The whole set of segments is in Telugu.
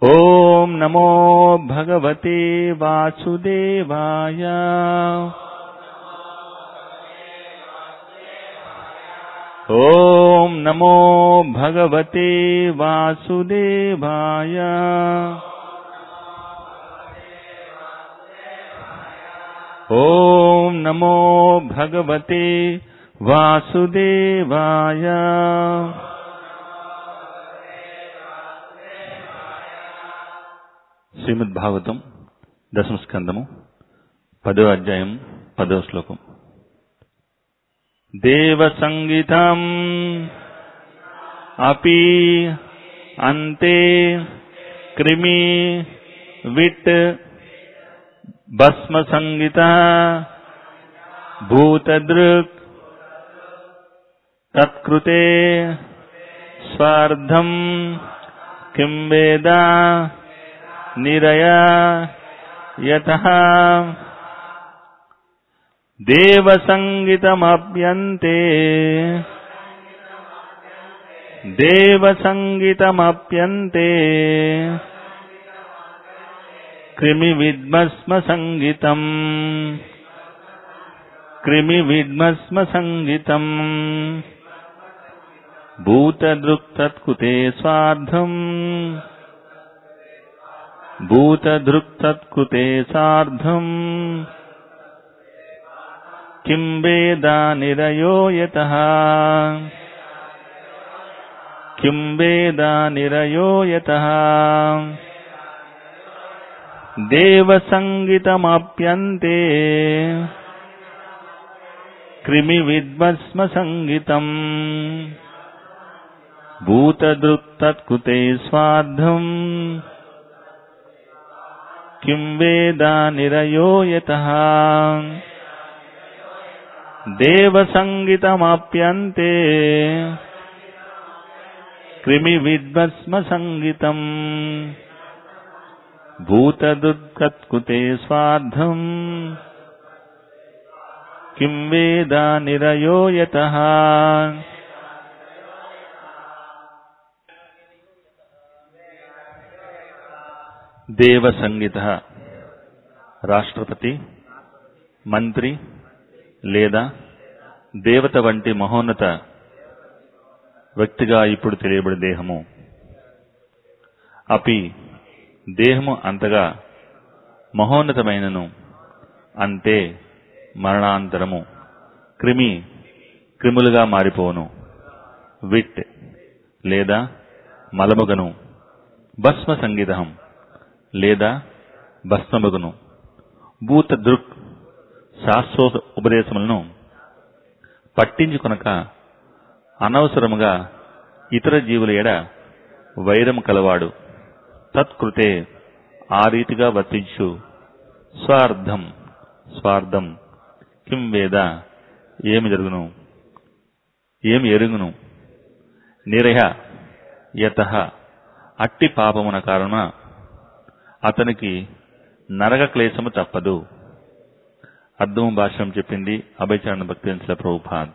ఓం నమో భగవతే వాసుదేవాయ. ఓం నమో భగవతే వాసుదేవాయ. ఓం నమో భగవతే వాసుదేవాయ. శ్రీమద్ భాగవతం దశమ స్కందము 10వ అధ్యాయం 10వ శ్లోకం. దేవ సంగీతం అపి అంతే క్రిమి విట్ భస్మ సంగీత భూతదృక్ తత్కృతే స్వార్థం కిం వేద నిరయ యతః దేవ సంగీతమప్యంతే క్రిమి విద్మస్మ సంగీతం భూతదృక్ తత్కృతే స్వార్థం కిం వేద నిరయో యతః దేవ సంగీతమప్యంతే క్రిమి విద్మస్మ సంగీతం భూతదృక్ తత్కృతే స్వార్థం కిం వేద నిరయో యతః దేవ సంగీతమప్యంతే క్రిమి విద్మస్మ సంగీతం భూతదృక్ తత్కృతే స్వార్థం కిం వేద నిరయో యతః. దేవ సంగీత రాష్ట్రపతి, మంత్రి లేదా దేవత వంటి మహోన్నత వ్యక్తిగా ఇప్పుడు తెలియబడే దేహము. అపి దేహము అంతగా మహోన్నతమైనను అంతే మరణాంతరము క్రిములుగా మారిపోవును. విట్ లేదా మలముగను, భస్మ సంగీతం లేదా భస్మముగను, భూత దృక్ శాశ్వత ఉపదేశములను పట్టించుకొనక అనవసరముగా ఇతర జీవుల ఎడ వైరము కలవాడు. తత్కృతే ఆ రీతిగా వర్తించు స్వార్థం కిం వేద ఏమి ఎరుగును నిరయ యతః అట్టి పాపమున కారణం అతనికి నరక క్లేశము తప్పదు. అర్థము భాష్యం చెప్పింది అభయచరణ భక్తివంతుల ప్రభుపాద్.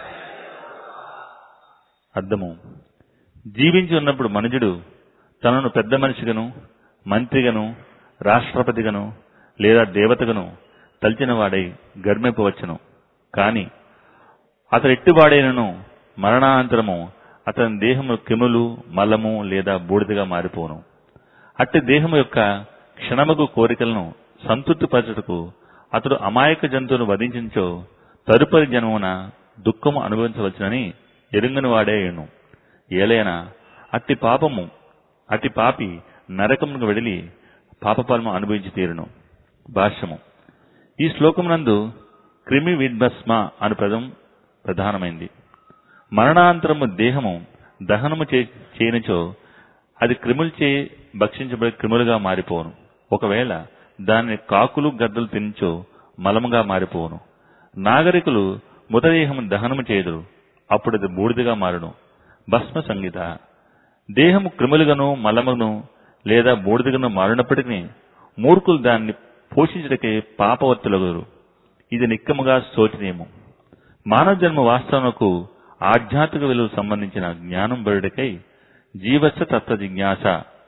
అర్థము: జీవించి ఉన్నప్పుడు మనుజుడు తనను పెద్ద మనిషిగను, మంత్రిగను, రాష్ట్రపతిగను లేదా దేవతగను తలిచిన వాడై గర్మింపవచ్చును. కాని అతడెట్టివాడైనను మరణానంతరము అతని దేహము కిములు, మలము లేదా బూడిదగా మారిపోను. అట్టి దేహము యొక్క క్షణముగు కోరికలను సంతృప్తిపరచుటకు అతడు అమాయక జంతువును వధించినచో తదుపరి జన్మమున దుఃఖము అనుభవించవచ్చునని ఎరుంగని వాడే అయ్యును. ఏలైనా అట్టి పాపి నరకమునకు వెడిలి పాపఫలము అనుభవించి తీరును. భాష్యము: ఈ శ్లోకమునందు క్రిమి విద్భస్మ అను పదం ప్రధానమైంది. మరణాంతరము దేహము దహనము చేయనిచో అది క్రిములచే భక్షించబడే క్రిములుగా మారిపోను. ఒకవేళ దానిని కాకులు, గద్దలు తినిచో మలముగా మారిపోవును. నాగరికులు మృతదేహము దహనము చేయుదురు, అప్పుడు అది బూడిదగా మారును. భస్మ సంగీత దేహము క్రిములుగాను, మలమును లేదా బూడిదగాను మారినప్పటికీ మూర్ఖులు దాన్ని పోషించటకే పాపవర్తులగురు. ఇది నిక్కముగా శోచనీయము. మానవ జన్మ వాస్తవమునకు ఆధ్యాత్మిక విలువ సంబంధించిన జ్ఞానం బరుడకై జీవస్య తత్వ జిజ్ఞాస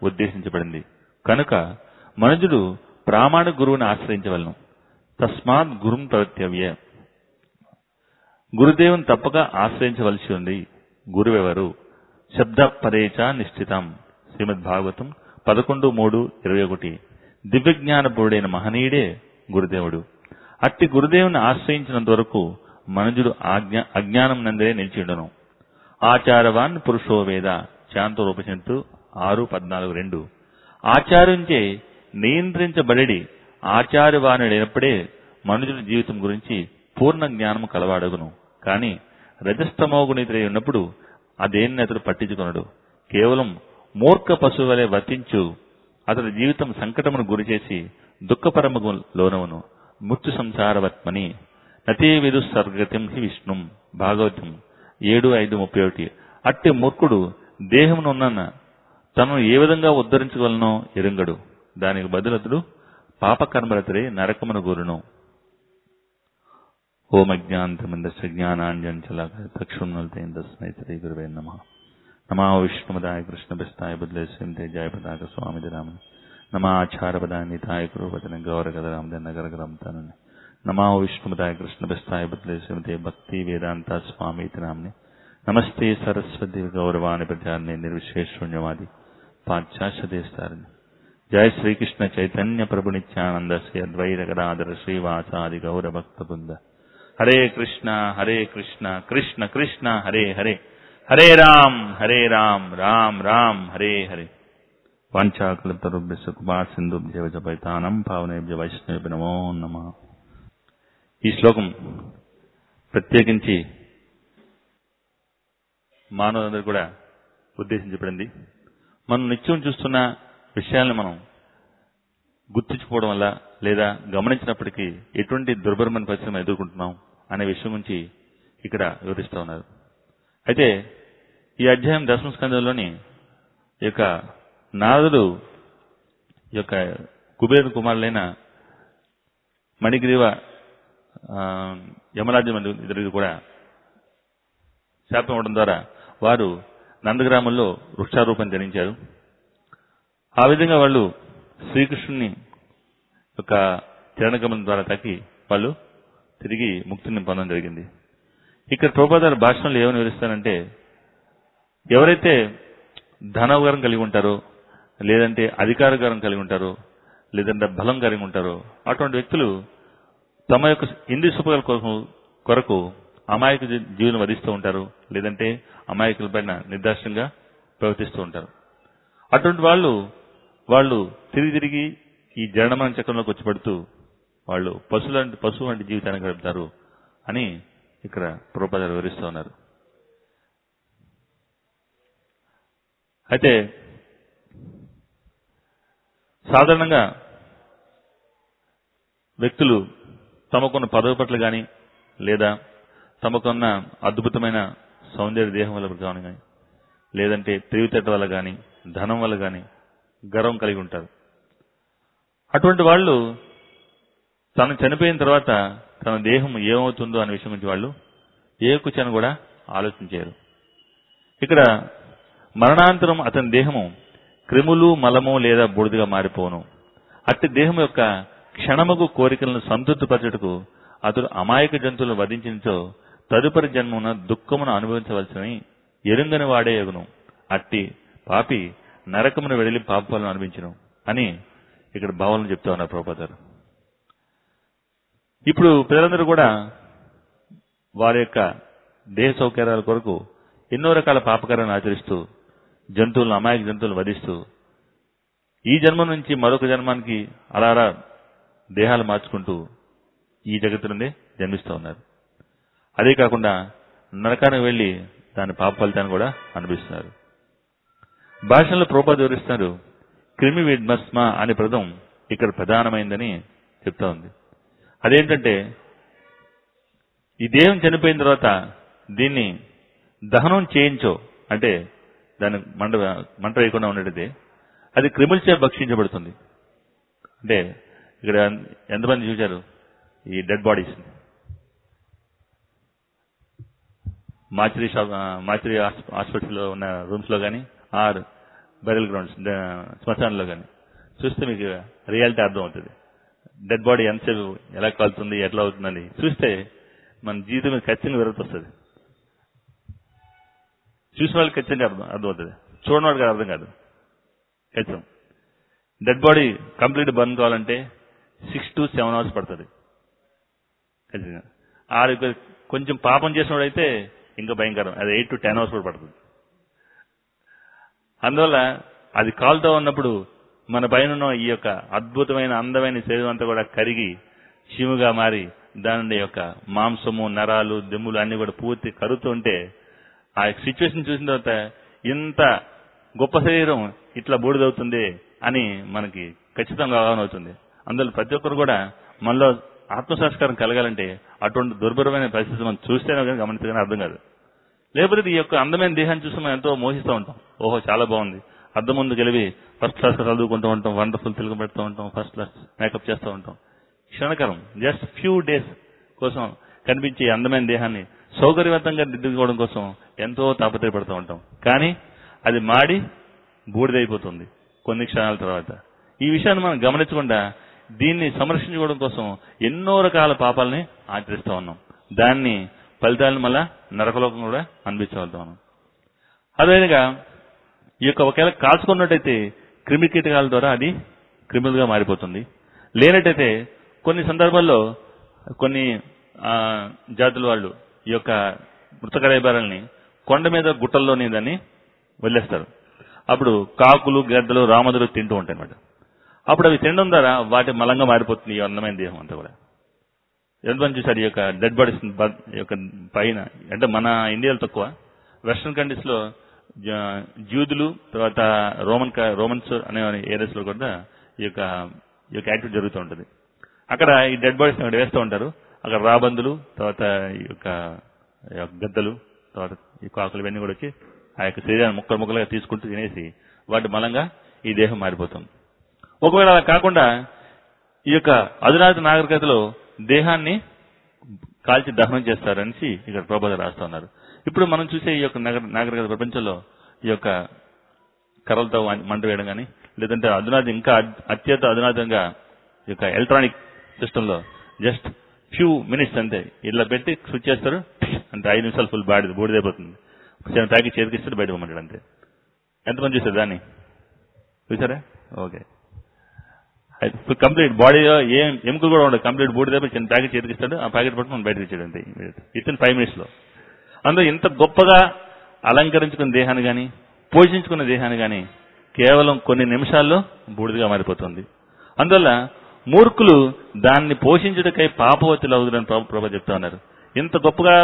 ఉద్దేశించబడింది. కనుక మనుజుడు ప్రామాణిక గురువుని ఆశ్రయించవలను. తస్మాత్ గురుం ప్రవర్తవ్య. గురుదేవుని తప్పక ఆశ్రయించవలసి ఉంది. గురువెవరు? శబ్ద పరేచ నిశ్చితం. శ్రీమద్ భాగవతం 11:3-21. దివ్యజ్ఞానపూర్డైన మహనీయుడే గురుదేవుడు. అట్టి గురుదేవుని ఆశ్రయించినంత వరకు మనుజుడు అజ్ఞానం నందే నిలిచిండును. ఆచారవాన్ పురుషో వేద. శాంతోపనిషత్తు 6:14-2. ఆచార్యుంచే నియంత్రించబడి ఆచార్యవానుడైనప్పుడే మనుజుడి జీవితం గురించి పూర్ణ జ్ఞానము కలవాడగును. కాని రజస్తమోగుణితుడై ఉన్నప్పుడు అదేన్ని అతడు పట్టించుకొనడు. కేవలం మూర్ఖ పశువు వలె వర్తించు అతడి జీవితం సంకటమును గురిచేసి దుఃఖపరమగు లోనవును. మృత్యు సంసారవత్మని నతే విదు సర్గతిం హి విష్ణుం. భాగవతం 7:5-31. అట్టి మూర్ఖుడు దేహమునున్న తనను ఏ విధంగా ఉద్ధరించగలనో ఎరుంగడు. దానికి బదులతుడు పాపకర్మరతుడే నరకమును గూరును. ఓం అజ్ఞాంతమందస్య జ్ఞానాంజనచలాకచక్షుర్మిలితం తస్మై శ్రీ గురవే నమః. నమో విష్ణుపదాయ కృష్ణపిస్తాయ బుద్ధేశ్వరి జయపతాక స్వామి రామన్. నమో ఆచార్యపదాయ నితాయ కురుపతన గౌరగదరామద నగరగరంతన. నమో విష్ణుపదాయ కృష్ణపిస్తాయ బుద్ధేశ్వరి భక్తి వేదాంత స్వామి నామ్ని. నమస్తే సరస్వతి గౌరవాణి ప్రచారణ నిర్విశేషూన్యవాది పాశ్చాత్యదేస్తారిణి. జయ శ్రీకృష్ణ చైతన్య ప్రభు నిత్యానంద శ్రీ అద్వైత గదాధర శ్రీవాసాది గౌర భక్త బృంద. హరే కృష్ణ కృష్ణ కృష్ణ హరే హరే, హరే రామ్ రామ్ రామ్ హరే హరే. వాంఛాకల్పతరుభ్యశ్చ కృపా సింధుభ్యో జపైతానం పావనేభ్యో వైష్ణవేభ్యో నమో నమః. ఈ శ్లోకం ప్రత్యేకించి మానవులందరూ కూడా ఉద్దేశించబడింది. మనం నిత్యం చూస్తున్న విషయాలను మనం గుర్తించుకోవడం వల్ల లేదా గమనించినప్పటికీ ఎటువంటి దుర్భరమైన పరిస్థితులను ఎదుర్కొంటున్నాం అనే విషయం గురించి ఇక్కడ వివరిస్తూ ఉన్నారు. అయితే ఈ అధ్యాయం దశమ స్కంధంలోని యొక్క నారదుడు యొక్క కుబేరు కుమారులైన మణిగ్రీవ యమరాజ్యం ఇద్దరికి కూడా శాపం ఇవ్వడం ద్వారా వారు నందగ్రామంలో వృక్షారూపం ధరించారు. ఆ విధంగా వాళ్ళు శ్రీకృష్ణుని యొక్క చరణగమనం ద్వారా తాకి వాళ్ళు తిరిగి ముక్తిని పొందడం జరిగింది. ఇక్కడ ప్రభుపాదాల భాషణంలో ఏమని వివరిస్తారంటే, ఎవరైతే ధనవరం కలిగి ఉంటారో, లేదంటే అధికారగారం కలిగి ఉంటారో, లేదంటే బలం కలిగి ఉంటారో, అటువంటి వ్యక్తులు తమ యొక్క ఇంద్రియ సుఖాల కొరకు అమాయక జీవులను వధిస్తూ ఉంటారు, లేదంటే అమాయకుల పైన నిర్దాక్షిణ్యంగా ప్రవర్తిస్తూ ఉంటారు. అటువంటి వాళ్ళు తిరిగి ఈ జనమరణ చక్రంలోకి వచ్చి పడుతూ వాళ్ళు పశువు వంటి జీవితాన్ని గడుపుతారు అని ఇక్కడ ప్రభుపాదాలు వివరిస్తూ ఉన్నారు. అయితే సాధారణంగా వ్యక్తులు తమకున్న పదవి పట్ల కానీ, లేదా తమకున్న అద్భుతమైన సౌందర్య దేహం వల్ల కానీ, లేదంటే తెలివితేట వల్ల కానీ, ధనం వల్ల కానీ గర్వం కలిగి ఉంటారు. అటువంటి వాళ్ళు తను చనిపోయిన తర్వాత తన దేహం ఏమవుతుందో అనే విషయం గురించి వాళ్ళు ఏ కుచాన్ని కూడా ఆలోచించారు. ఇక్కడ మరణాంతరం అతని దేహము క్రిములు, మలము లేదా బూడిదగా మారిపోను. అట్టి దేహం యొక్క క్షణముగు కోరికలను సంతృప్తిపరచుటకు అతడు అమాయక జంతువులను వధించినచో తదుపరి జన్మమున దుఃఖమును అనుభవించవలసినని ఎరుంగని వాడే యగును. అట్టి పాపి నరకమును వెడలి పాపాలను అనిపించును అని ఇక్కడ భావనలు చెప్తా ఉన్నారు ప్రభుపాదాలు. ఇప్పుడు ప్రజలందరూ కూడా వారి యొక్క దేహ సౌకర్యాల కొరకు ఎన్నో రకాల పాపకారాలను ఆచరిస్తూ జంతువులను, అమాయక జంతువులను వధిస్తూ ఈ జన్మ నుంచి మరొక జన్మానికి అలా దేహాలు మార్చుకుంటూ ఈ జగత్తులోనే జన్మిస్తూ ఉన్నారు. అదే కాకుండా నరకానికి వెళ్లి దాని పాప ఫలితాన్ని కూడా అనుభవిస్తున్నారు. భాషలో ప్రభుపాద వివరిస్తున్నారు, క్రిమి విడ్మస్మ అనే పదం ఇక్కడ ప్రధానమైందని చెప్తా ఉంది. అదేంటంటే ఈ దేహం చనిపోయిన తర్వాత దీన్ని దహనం చేయించో, అంటే దాన్ని మంట వేయకుండా ఉండేది, అది క్రిములచే భక్షించబడుతుంది. అంటే ఇక్కడ ఎంతమంది చూశారు ఈ డెడ్ బాడీస్? మార్చరీ హాస్పిటల్లో ఉన్న రూమ్స్ లో కానీ, ఆర్ బెరల్ గ్రౌండ్స్ శ్మశానంలో కానీ చూస్తే మీకు రియాలిటీ అర్థం అవుతుంది. డెడ్ బాడీ ఎంతసేపు ఎలా కాలుతుంది, ఎట్లా అవుతుందని చూస్తే మన జీవితం మీద ఖచ్చితంగా విరక్తి వస్తుంది. చూసిన వాళ్ళకి ఖచ్చితంగా అర్థమవుతుంది, చూడని వాడికి అర్థం కాదు. ఖచ్చితం డెడ్ బాడీ కంప్లీట్ బర్న్ కావాలంటే 6 to 7 hours పడుతుంది ఖచ్చితంగా. కొంచెం పాపం చేసినవాడైతే ఇంకా భయంకరం, అది 8 to 10 hours కూడా పడుతుంది. అందువల్ల అది కాలుతో ఉన్నప్పుడు మన పైన ఈ యొక్క అద్భుతమైన అందమైన శరీరం అంతా కూడా కరిగి చీముగా మారి దాని యొక్క మాంసము, నరాలు, దెమ్ములు అన్ని కూడా పూర్తి కరుగుతూ ఉంటే ఆ సిచ్యువేషన్ చూసిన తర్వాత ఇంత గొప్ప శరీరం ఇట్లా బూడిదవుతుంది అని మనకి ఖచ్చితంగా అవగాహన అవుతుంది. అందువల్ల ప్రతి ఒక్కరు కూడా మనలో ఆత్మసంస్కారం కలగాలంటే అటువంటి దుర్భరమైన పరిస్థితి మనం చూస్తేనే కానీ గమనించగానే అర్థం కాదు. లేకపోతే ఈ యొక్క అందమైన దేహాన్ని చూసి మనం ఎంతో మోహిస్తూ ఉంటాం. ఓహో చాలా బాగుంది, అద్దం ముందు గెలివి ఫస్ట్ క్లాస్ చదువుకుంటూ ఉంటాం, వండర్ఫుల్ తెలుగు పెడుతూ ఉంటాం, ఫస్ట్ క్లాస్ మేకప్ చేస్తూ ఉంటాం. క్షణకరం జస్ట్ ఫ్యూ డేస్ కోసం కనిపించే అందమైన దేహాన్ని సౌకర్యవంతంగా దిద్దుకోవడం కోసం ఎంతో తాపత్రయపడుతూ ఉంటాం. కానీ అది మాడి బూడిదైపోతుంది కొన్ని క్షణాల తర్వాత. ఈ విషయాన్ని మనం గమనించకుండా దీన్ని సంరక్షించుకోవడం కోసం ఎన్నో రకాల పాపాలని ఆచరిస్తూ ఉన్నాం. దాన్ని ఫలితాలను మళ్ళా నరకలోకం కూడా అనిపించగలుగుతా ఉన్నాం. అదేవిధంగా ఈ యొక్క ఒకవేళ కాల్చుకున్నట్టయితే క్రిమి కీటకాల ద్వారా అది క్రిమినల్గా మారిపోతుంది. లేనట్టయితే కొన్ని సందర్భాల్లో కొన్ని జాతుల వాళ్ళు ఈ యొక్క మృతకరైబారాలని కొండ మీద గుట్టల్లోనే దాన్ని వదిలేస్తారు. అప్పుడు కాకులు, గద్దలు, రామదులు తింటూ ఉంటాయి అన్నమాట. అప్పుడు అవి తినడం ద్వారా వాటి మలంగా మారిపోతుంది ఈ అందమైన దేహం అంతా కూడా. ఎంతమంది చూసారు ఈ యొక్క డెడ్ బాడీస్ యొక్క పైన? అంటే మన ఇండియాలో తక్కువ, వెస్ట్రన్ కంట్రీస్ లో జ్యూదులు తర్వాత రోమన్స్ అనే ఏరియాస్ లో కూడా ఈ యొక్క యాక్టివిటీ జరుగుతూ ఉంటుంది. అక్కడ ఈ డెడ్ బాడీస్ వేస్తూ ఉంటారు. అక్కడ రాబందులు, తర్వాత ఈ యొక్క గద్దలు, తర్వాత ఈ కాకులు ఇవన్నీ కూడా వచ్చి ఆ యొక్క శరీరాన్ని ముక్కలు ముక్కలుగా తీసుకుంటూ తినేసి వాటి మలంగా ఈ దేహం మారిపోతుంది. ఒకవేళ అలా కాకుండా ఈ యొక్క అధునాతన నాగరికతలో దేహాన్ని కాల్చి దహనం చేస్తారని ఇక్కడ ప్రభుత్వం రాస్తా ఉన్నారు. ఇప్పుడు మనం చూసే ఈ యొక్క నాగరికత ప్రపంచంలో ఈ యొక్క కర్రలతో మంట వేయడం కానీ, లేదంటే ఇంకా అత్యంత అధునాతంగా ఈ యొక్క ఎలక్ట్రానిక్ సిస్టమ్ లో జస్ట్ ఫ్యూ మినిట్స్ అంతే ఇలా పెట్టి స్విచ్ చేస్తారు, అంటే 5 నిమిషాలు ఫుల్ బూడిదైపోతుంది. చిన్న ప్యాకెట్ చేతికిస్తారు, బయట పోమంటాడు అంతే. ఎంతమంది చూసారు దాన్ని? చూసారా? ఓకే. కంప్లీట్ బాడీలో ఏం ఎముకలు కూడా ఉండదు, కంప్లీట్ బూడిదైపోయి చిన్న ప్యాకెట్ చేతికిస్తాడు, ఆ ప్యాకెట్ పట్టుకుని మనం బయటకు ఇచ్చాడు అంతే విత్ 5 minutes లో. అందులో ఇంత గొప్పగా అలంకరించుకున్న దేహాన్ని కానీ పోషించుకున్న దేహాన్ని కానీ కేవలం కొన్ని నిమిషాల్లో బూడిదగా మారిపోతుంది. అందువల్ల మూర్ఖులు దాన్ని పోషించుటకై పాపవతులు అవుతుందని ప్రభు చెప్తా ఉన్నారు. ఇంత గొప్పగా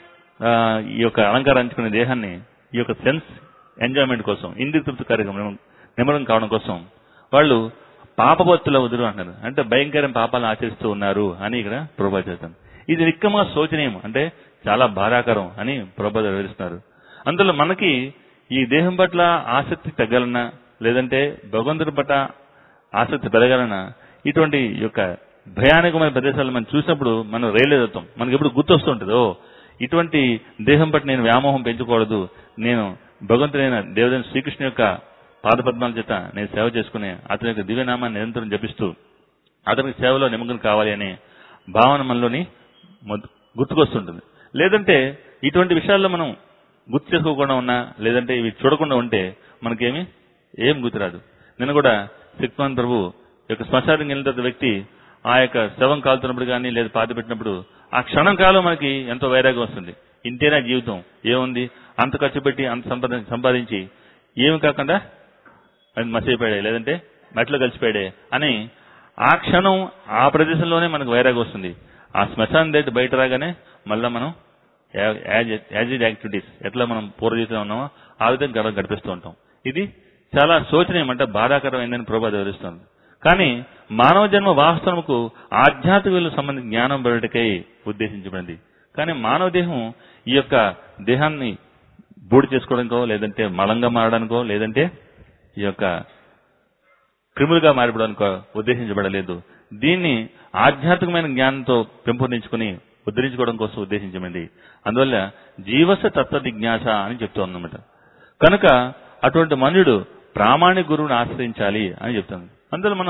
ఈ యొక్క అలంకరించుకునే దేహాన్ని ఈ యొక్క సెన్స్ ఎంజాయ్మెంట్ కోసం, ఇంద్రియ తృప్తి కార్యక్రమం నిమగ్నం కావడం కోసం వాళ్ళు పాపవత్తులు అవుదురు అంటున్నారు. అంటే భయంకరమైన పాపాలను ఆచరిస్తూ ఉన్నారు అని ఇక్కడ ప్రభు చేస్తాం. ఇది నిక్కమ శోచనీయం, అంటే చాలా బాధాకరం అని ప్రభు వివరిస్తున్నారు. అందులో మనకి ఈ దేహం పట్ల ఆసక్తి తగ్గాలన్నా, లేదంటే భగవంతుడి పట్ల ఆసక్తి పెరగాలన్నా ఇటువంటి యొక్క భయానకమైన ప్రదేశాలు మనం చూసినప్పుడు మనం రియలైజ్ అవుతాం. మనకి ఎప్పుడు గుర్తొస్తూ ఉంటుంది, ఓ ఇటువంటి దేహం పట్ల నేను వ్యామోహం పెంచుకోకూడదు, నేను భగవంతుడైన దేవదైన శ్రీకృష్ణ యొక్క పాదపద్మాల చేత నేను సేవ చేసుకుని అతని యొక్క దివ్యనామాన్ని నిరంతరం జపిస్తూ అతనికి సేవలో నిమగ్నం కావాలి అనే భావన మనలోని గుర్తుకొస్తుంటుంది. లేదంటే ఇటువంటి విషయాల్లో మనం గుర్తు చేసుకోకుండా ఉన్నా, లేదంటే ఇవి చూడకుండా ఉంటే మనకేమి ఏం గుర్తురాదు. నిన్న కూడా శక్తిమాన్ ప్రభు యొక్క శ్మశానికి వెళ్ళిన వ్యక్తి ఆ యొక్క శవం కాలుతున్నప్పుడు కానీ లేదా పాతి పెట్టినప్పుడు ఆ క్షణం కాలం మనకి ఎంతో వైరాగ్యం వస్తుంది. ఇంతేనా జీవితం, ఏముంది, అంత ఖర్చు పెట్టి అంత సంపాదించి ఏమి కాకుండా అది మసైపోయాడే, లేదంటే మట్టిలో కలిసిపోయాడే అని ఆ క్షణం ఆ ప్రదేశంలోనే మనకు వైరాగ్యం వస్తుంది. ఆ శ్మశానం దగ్గర బయట రాగానే మళ్ళీ మనం యాజిడ్ యాక్టివిటీస్ ఎట్లా మనం పూర్వజీవితంలో ఉన్నామో ఆ విధంగా గడిపిస్తూ ఉంటాం. ఇది చాలా శోచనీయం, అంటే బాధాకరమైందని ప్రభు వివరిస్తుంది. కానీ మానవ జన్మ వాస్తవముకు ఆధ్యాత్మిక విలువలకు సంబంధించిన జ్ఞానం పెరగటకై ఉద్దేశించబడింది. కానీ మానవ దేహం ఈ యొక్క దేహాన్ని బూడి చేసుకోవడానికో, లేదంటే మలంగా మారడానికో, లేదంటే ఈ యొక్క క్రిములుగా మారిపోవడానికో ఉద్దేశించబడలేదు. దీన్ని ఆధ్యాత్మికమైన జ్ఞానంతో పెంపొందించుకుని ఉద్ధరించుకోవడం కోసం ఉద్దేశించబడింది. అందువల్ల జీవస తత్వ జిజ్ఞాస అని చెప్తూ ఉన్నమాట. కనుక అటువంటి మనుడు ప్రామాణిక గురువుని ఆశ్రయించాలి అని చెప్తాను. అందులో మనం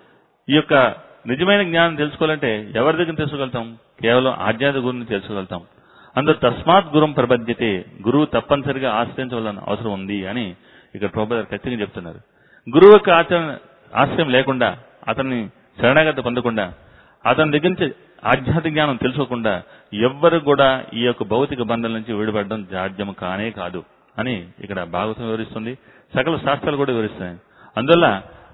ఈ యొక్క నిజమైన జ్ఞానం తెలుసుకోవాలంటే ఎవరి దగ్గర తెలుసుకోగలుగుతాం? కేవలం ఆధ్యాత్మిక గురువుని తెలుసుకోగలుగుతాం. అందులో తస్మాత్ గురుం ప్రబధ్యతే, గురువు తప్పనిసరిగా ఆశ్రయించవలసిన అవసరం ఉంది అని ఇక్కడ ప్రభుపాద ఖచ్చితంగా చెప్తున్నారు. గురువు యొక్క ఆశ్రయం లేకుండా, అతన్ని శరణాగతి పొందకుండా, అతని దగ్గర నుంచి ఆధ్యాత్మిక జ్ఞానం తెలుసుకోకుండా ఎవ్వరు కూడా ఈ యొక్క భౌతిక బంధం నుంచి విడిపడడం సాధ్యం కానే కాదు అని ఇక్కడ భాగవతం వివరిస్తుంది, సకల శాస్త్రాలు కూడా వివరిస్తున్నాయి. అందువల్ల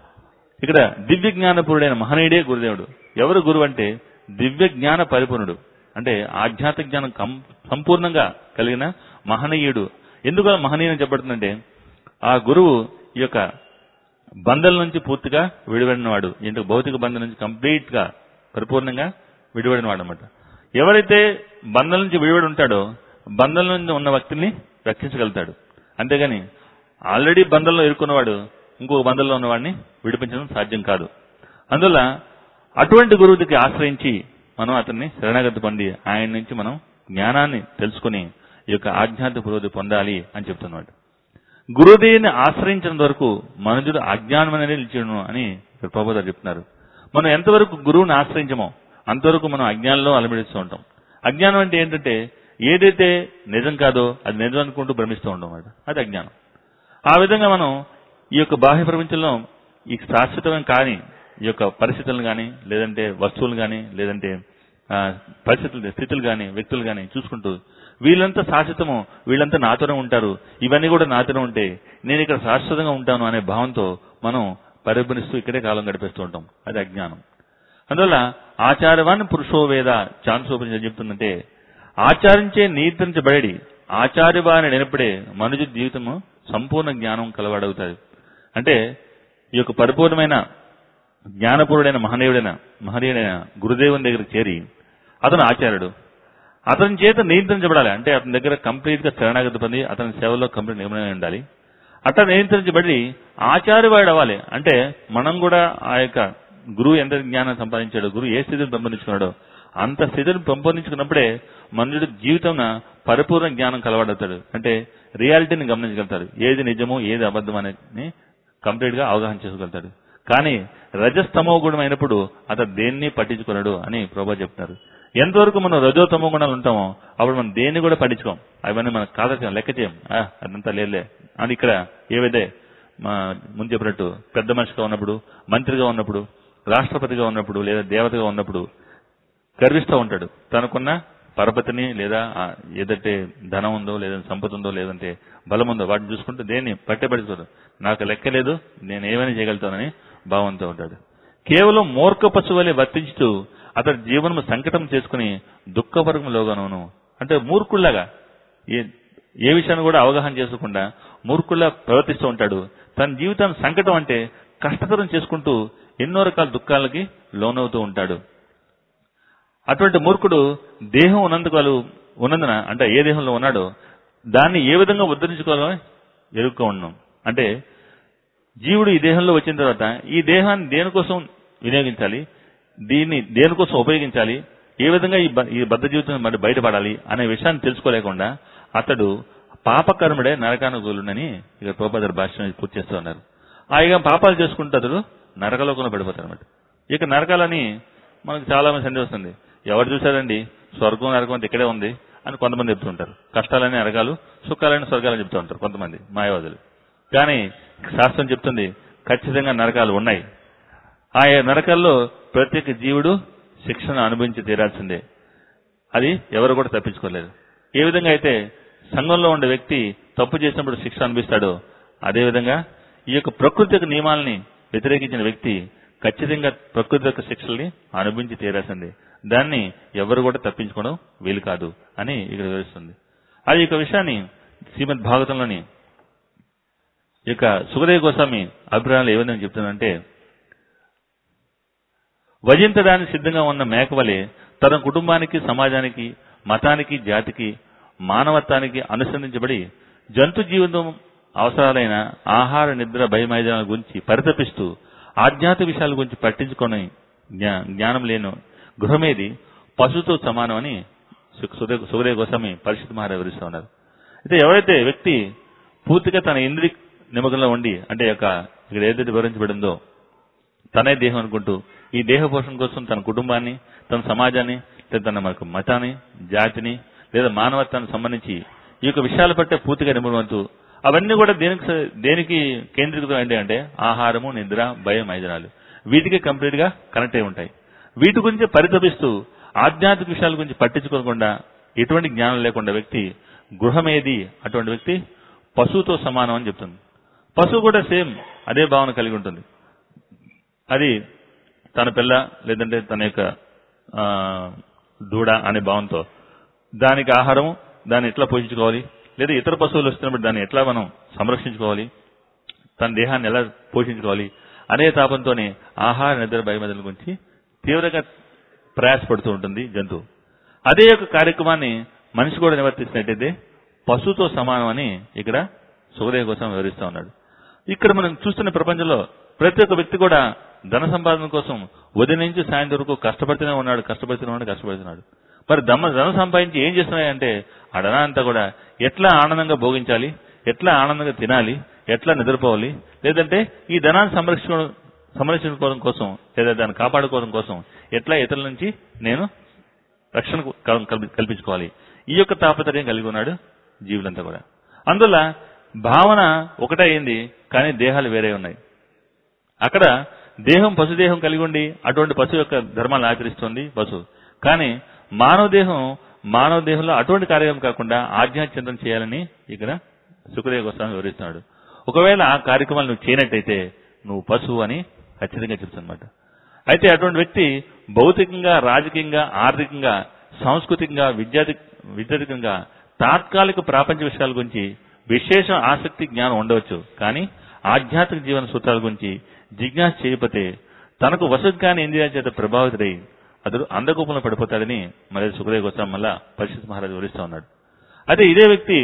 ఇక్కడ దివ్య జ్ఞానపూరుడైన మహనీయుడే గురుదేవుడు. ఎవరు గురువు అంటే దివ్య జ్ఞాన పరిపూర్ణుడు, అంటే ఆధ్యాత్మిక జ్ఞానం సంపూర్ణంగా కలిగిన మహనీయుడు. ఎందుకు మహనీయుని చెప్పబడుతుందంటే ఆ గురువు ఈ యొక్క బంధం నుంచి పూర్తిగా విడిపడినవాడు, ఇంటి భౌతిక బంధం నుంచి కంప్లీట్ గా పరిపూర్ణంగా విడిపడినవాడు అనమాట. ఎవరైతే బంధం నుంచి విడిపడి ఉంటాడో బంధం నుంచి ఉన్న వ్యక్తిని రక్షించగలుగుతాడు. అంతేగాని ఆల్రెడీ బంధంలో ఇరుక్కున్నవాడు ఇంకొక బంధంలో ఉన్నవాడిని విడిపించడం సాధ్యం కాదు. అందువల్ల అటువంటి గురువు దగ్గర ఆశ్రయించి మనం అతన్ని శరణాగతి పొంది ఆయన నుంచి మనం జ్ఞానాన్ని తెలుసుకుని ఈ యొక్క ఆధ్యాత్మిక పురోగతి పొందాలి అని చెప్తున్నాడు. గురుదేవుని ఆశ్రయించినంత వరకు మనుషుడు అజ్ఞానం అనేది నిలిచిను అని ప్రభుపాద చెప్తున్నారు. మనం ఎంతవరకు గురువుని ఆశ్రయించమో అంతవరకు మనం అజ్ఞానంలో అలమడిస్తూ ఉంటాం. అజ్ఞానం అంటే ఏంటంటే ఏదైతే నిజం కాదో అది నిజం అనుకుంటూ భ్రమిస్తూ ఉంటాం, అది అజ్ఞానం. ఆ విధంగా మనం ఈ యొక్క బాహ్య ప్రపంచంలో ఈ శాశ్వతమైన కాని ఈ యొక్క పరిస్థితులను కానీ, లేదంటే వస్తువులు కానీ, లేదంటే పరిస్థితులు స్థితులు కానీ, వ్యక్తులు కానీ చూసుకుంటూ వీళ్ళంతా శాశ్వతము, వీళ్ళంతా నాతోనే ఉంటారు, ఇవన్నీ కూడా నాతోనే ఉంటే నేను ఇక్కడ శాశ్వతంగా ఉంటాను అనే భావంతో మనం పరిభ్రమిస్తూ ఇక్కడే కాలం గడిపేస్తూ ఉంటాం, అది అజ్ఞానం. అందువల్ల ఆచార్యవాన్ పురుషో వేద చాంద్రోపనిషత్తు చెప్తుందంటే ఆచరించే నియంత్రించబడి ఆచార్యవాని నిలబడే మనుషు జీవితము సంపూర్ణ జ్ఞానం కలవాడవుతాడు. అంటే ఈ యొక్క పరిపూర్ణమైన జ్ఞానపూరుడైన మహనీయుడైన గురుదేవుని దగ్గరికి చేరి అతను ఆచార్యుడు, అతని చేత నియంత్రించబడాలి. అంటే అతని దగ్గర కంప్లీట్ గా శరణాగతి పొంది అతని సేవలో కంప్లీట్ నియమనమై ఉండాలి. అట్లా నియంత్రించబడి ఆచార్యవాడు అవ్వాలి. అంటే మనం కూడా ఆ యొక్క గురువు ఎంత జ్ఞానం సంపాదించాడో, గురువు ఏ స్థితిని పెంపొందించుకున్నాడో అంత స్థితిని పెంపొందించుకున్నప్పుడే మనుషుడు జీవితం పరిపూర్ణ జ్ఞానం కలవాడవుతాడు. అంటే రియాలిటీని గమనించగలుగుతాడు, ఏది నిజమో ఏది అబద్ధం అనేది కంప్లీట్ గా అవగాహన చేసుకోగలుగుతాడు. కానీ రజస్తమో గుణం అయినప్పుడు అతను దేన్ని పట్టించుకున్నాడు అని ప్రభుపాద చెప్తున్నారు. ఎంతవరకు మనం రజోతమో గుణాలు ఉంటామో అప్పుడు మనం దేన్ని కూడా పట్టించుకోం, అవన్నీ మనం కాదం లెక్క చేయం, అదంతా లేదులే అని. ఇక్కడ ఏవైతే ముందు చెప్పినట్టు పెద్ద మనిషిగా ఉన్నప్పుడు, మంత్రిగా ఉన్నప్పుడు, రాష్ట్రపతిగా ఉన్నప్పుడు, లేదా దేవతగా ఉన్నప్పుడు గర్విస్తూ ఉంటాడు. తనకున్న పరపతిని లేదా ఏదంటే ధనం ఉందో, లేదంటే సంపద ఉందో, లేదంటే బలం ఉందో వాటిని చూసుకుంటూ దేన్ని పట్టేపడుకోదు, నాకు లెక్క లేదు, నేను ఏమైనా చేయగలుగుతానని భావంతో ఉంటాడు. కేవలం మూర్ఖ పశువులే వర్తించుతూ అతడి జీవనము సంకటం చేసుకుని దుఃఖవర్గంలోగాను, అంటే మూర్ఖుల్లాగా ఏ విషయాన్ని కూడా అవగాహన చేసుకోకుండా మూర్ఖుల్లా ప్రవర్తిస్తూ ఉంటాడు. తన జీవితాన్ని సంకటం అంటే కష్టతరం చేసుకుంటూ ఎన్నో రకాల దుఃఖాలకి లోనవుతూ ఉంటాడు. అటువంటి మూర్ఖుడు దేహం ఉన్నందున అంటే ఏ దేహంలో ఉన్నాడో దాన్ని ఏ విధంగా ఉద్ధరించుకోవాలో ఎరుగ్గా ఉన్నాం. అంటే జీవుడు ఈ దేహంలో వచ్చిన తర్వాత ఈ దేహాన్ని దేనికోసం వినియోగించాలి, దీన్ని దేనికోసం ఉపయోగించాలి, ఏ విధంగా ఈ బద్ధ జీవితం మరి బయటపడాలి అనే విషయాన్ని తెలుసుకోలేకుండా అతడు పాపకర్ముడే నరకానుకూలుడని ఇక ప్రభుపాద భాష్యం పూర్తి చేస్తూ ఉన్నారు. ఇక పాపాలు చేసుకుంటూ అతడు నరకలోకంలో పడిపోతారు అనమాట. ఇక నరకాలని మనకు చాలా మంది సందేహం వస్తుంది, ఎవరు చూశారండి స్వర్గం నరకం అంటే ఇక్కడే ఉంది అని కొంతమంది చెప్తుంటారు. కష్టాలని నరకాలు, సుఖాలని స్వర్గాలని చెప్తూ ఉంటారు కొంతమంది మాయవాదులు. కానీ శాస్త్రం చెప్తుంది ఖచ్చితంగా నరకాలు ఉన్నాయి. ఆ నరకాల్లో ప్రత్యేక జీవుడు శిక్షను అనుభవించి తీరాల్సిందే, అది ఎవరు కూడా తప్పించుకోలేరు. ఏ విధంగా అయితే సంఘంలో ఉండే వ్యక్తి తప్పు చేసినప్పుడు శిక్ష అనిపిస్తాడో అదేవిధంగా ఈ యొక్క ప్రకృతి యొక్క నియమాలని వ్యతిరేకించిన వ్యక్తి ఖచ్చితంగా ప్రకృతి యొక్క శిక్షల్ని అనుభవించి తీరాల్సిందే, దాన్ని ఎవరు కూడా తప్పించుకోవడం వీలు కాదు అని ఇక్కడ వివరిస్తుంది. అది యొక్క విషయాన్ని శ్రీమద్ భాగవతంలోని ఈ యొక్క సుఖదేవ గోస్వామి అభిప్రాయాలు ఏ విధంగా చెప్తుందంటే, వజించడానికి సిద్ధంగా ఉన్న మేకవలే తన కుటుంబానికి, సమాజానికి, మతానికి, జాతికి, మానవత్వానికి అనుసంధించబడి జంతు జీవితం అవసరాలైన ఆహార, నిద్ర, భయమైదానాల గురించి పరితపిస్తూ ఆధ్యాత్మిక విషయాల గురించి పట్టించుకొని జ్ఞానం లేను గృహమేది పశువుతో సమానం అని సుఖదేవ గోస్వామి పరిషత్ మహారాజ్ వివరిస్తూ ఉన్నారు. అయితే ఎవరైతే వ్యక్తి పూర్తిగా తన నిమగ్నంలో ఉండి అంటే ఇక్కడ ఏదైతే వివరించబడిందో తనే దేహం అనుకుంటూ ఈ దేహ పోషణ కోసం తన కుటుంబాన్ని, తన సమాజాన్ని, లేదా తన మతాన్ని, జాతిని లేదా మానవత్వానికి సంబంధించి ఈ యొక్క విషయాల పట్ల పూర్తిగా నిమగ్నమవుతూ అవన్నీ కూడా దేనికి కేంద్రీకృతం ఏంటి అంటే ఆహారము, నిద్ర, భయం, మైదానాలు వీటికి కంప్లీట్ గా కనెక్ట్ అయి ఉంటాయి. వీటి గురించి పరితపిస్తూ ఆధ్యాత్మిక విషయాల గురించి పట్టించుకోకుండా ఎటువంటి జ్ఞానం లేకుండా వ్యక్తి గృహమేది అటువంటి వ్యక్తి పశువుతో సమానం అని చెప్తుంది. పశువు కూడా సేమ్ అదే భావన కలిగి ఉంటుంది. అది తన పిల్ల లేదంటే తన యొక్క దూడ అనే భావంతో దానికి ఆహారము దాన్ని ఎట్లా పోషించుకోవాలి, లేదా ఇతర పశువులు వస్తున్నప్పుడు దాన్ని ఎట్లా మనం సంరక్షించుకోవాలి, తన దేహాన్ని ఎలా పోషించుకోవాలి అనే తాపంతోనే ఆహార, నిద్ర, భయమదల గురించి తీవ్రంగా ప్రయాసపడుతూ ఉంటుంది జంతువు. అదే యొక్క కార్యక్రమాన్ని మనిషి కూడా నివర్తిస్తున్నట్టయితే పశువుతో సమానం అని ఇక్కడ సుఖదేవ కోసం వివరిస్తూ ఉన్నాడు. ఇక్కడ మనం చూస్తున్న ప్రపంచంలో ప్రతి ఒక్క వ్యక్తి కూడా ధన సంపాదన కోసం ఉదయం నుంచి సాయంత్రం వరకు కష్టపడుతూనే ఉన్నాడు. మరి ధనం సంపాదించి ఏం చేస్తున్నాయంటే ఆ ధనం అంతా కూడా ఎట్లా ఆనందంగా భోగించాలి, ఎట్లా ఆనందంగా తినాలి, ఎట్లా నిద్రపోవాలి, లేదంటే ఈ ధనాన్ని సంరక్షించుకోవడం కోసం లేదా దాన్ని కాపాడుకోవడం కోసం ఎట్లా ఇతరుల నుంచి నేను రక్షణ కల్పించుకోవాలి, ఈ యొక్క తాపత్రయం కలిగి ఉన్నాడు జీవులంతా కూడా. అందువల్ల భావన ఒకటే అయింది, కానీ దేహాలు వేరే ఉన్నాయి. అక్కడ దేహం పశుదేహం కలిగి ఉండి అటువంటి పశువు యొక్క ధర్మాలను ఆచరిస్తుంది పశువు. కానీ మానవ దేహంలో అటువంటి కార్యక్రమం కాకుండా ఆధ్యాత్మికం చేయాలని ఇక్కడ సుఖదేవ గోస్వామి వివరిస్తున్నాడు. ఒకవేళ ఆ కార్యక్రమాలు నువ్వు చేయనట్టయితే నువ్వు పశువు అని ఖచ్చితంగా చెప్తున్నమాట. అయితే అటువంటి వ్యక్తి భౌతికంగా, రాజకీయంగా, ఆర్థికంగా, సాంస్కృతికంగా, విద్యాధికంగా తాత్కాలిక ప్రాపంచ విషయాల గురించి విశేష ఆసక్తి, జ్ఞానం ఉండవచ్చు. కానీ ఆధ్యాత్మిక జీవన సూత్రాల గురించి జిజ్ఞాస చేయకపోతే తనకు వసతి కాని ఇంద్రియాల చేత ప్రభావితుడై అతడు అంధకూపంలో పడిపోతాడని మరి సుఖదేవ గోస్వామి మళ్ళా పరిషత్ మహారాజు వివరిస్తూ ఉన్నాడు. అయితే ఇదే వ్యక్తి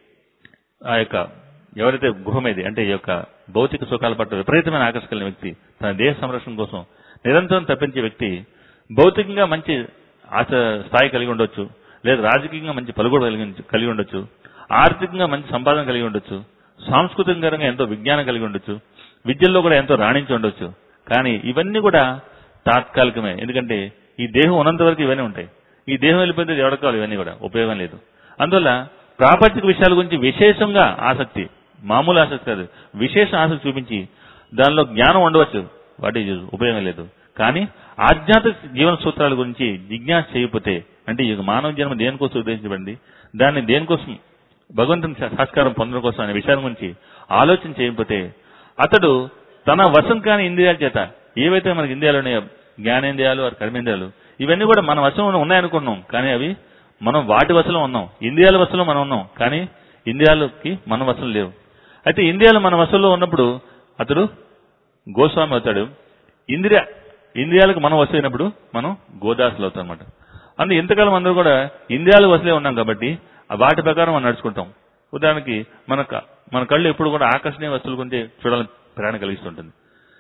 ఆ యొక్క ఎవరైతే గృహమేది అంటే ఈ యొక్క భౌతిక సుఖాల పట్ల విపరీతమైన ఆకర్షణ కలిగిన వ్యక్తి, తన దేహ సంరక్షణ కోసం నిరంతరం తప్పించే వ్యక్తి భౌతికంగా మంచి స్థాయి కలిగి ఉండొచ్చు, లేదా రాజకీయంగా మంచి పలుకుబడి కలిగి ఉండొచ్చు, ఆర్థికంగా మంచి సంపాదన కలిగి ఉండొచ్చు, సాంస్కృతికంగా ఎంతో విజ్ఞానం కలిగి ఉండొచ్చు, విద్యల్లో కూడా ఎంతో రాణించి ఉండొచ్చు. కానీ ఇవన్నీ కూడా తాత్కాలికమే. ఎందుకంటే ఈ దేహం ఉన్నంత వరకు ఇవన్నీ ఉంటాయి. ఈ దేహం వెళ్ళిపోతే ఎవరికి కావాలి, ఇవన్నీ కూడా ఉపయోగం లేదు. అందువల్ల ప్రాపంచిక విషయాల గురించి విశేషంగా ఆసక్తి, మామూలు ఆసక్తి కాదు, విశేష ఆసక్తి చూపించి దానిలో జ్ఞానం ఉండవచ్చు, వాటి ఉపయోగం లేదు. కానీ ఆధ్యాత్మిక జీవన సూత్రాల గురించి జిజ్ఞాస చేయకపోతే, అంటే ఈ మానవ జన్మ దేనికోసం ఉద్దేశించబడింది, దాన్ని దేనికోసం భగవంతుని సాక్షాత్కారం పొందడం కోసం అనే విషయాల గురించి ఆలోచన చేయకపోతే అతడు తన వశం కాని ఇంద్రియాల చేత ఏవైతే మనకి ఇంద్రియాలు ఉన్నాయో, జ్ఞానేంద్రియాలు, కర్మేంద్రియాలు, ఇవన్నీ కూడా మన వశంలో ఉన్నాయనుకున్నాం. కానీ అవి మనం వాటి వశంలో ఉన్నాం. ఇంద్రియాల వశంలో మనం ఉన్నాం, కానీ ఇంద్రియాలకి మన వశం లేవు. అయితే ఇంద్రియాలు మన వశంలో ఉన్నప్పుడు అతడు గోస్వామి అవుతాడు. ఇంద్రియాలకు మనం వశమైనప్పుడు మనం గోదాసులు అవుతాం అనమాట. అందుకే ఇంతకాలం అందరూ కూడా ఇంద్రియాలకు వశలే ఉన్నాం కాబట్టి వాటి ప్రకారం మనం నడుచుకుంటాం. ఉదాహరణకి మన కళ్ళు ఎప్పుడు కూడా ఆకర్షణీయ వస్తువుల గురించి చూడాలని ప్రేరణ కలిగిస్తుంటుంది.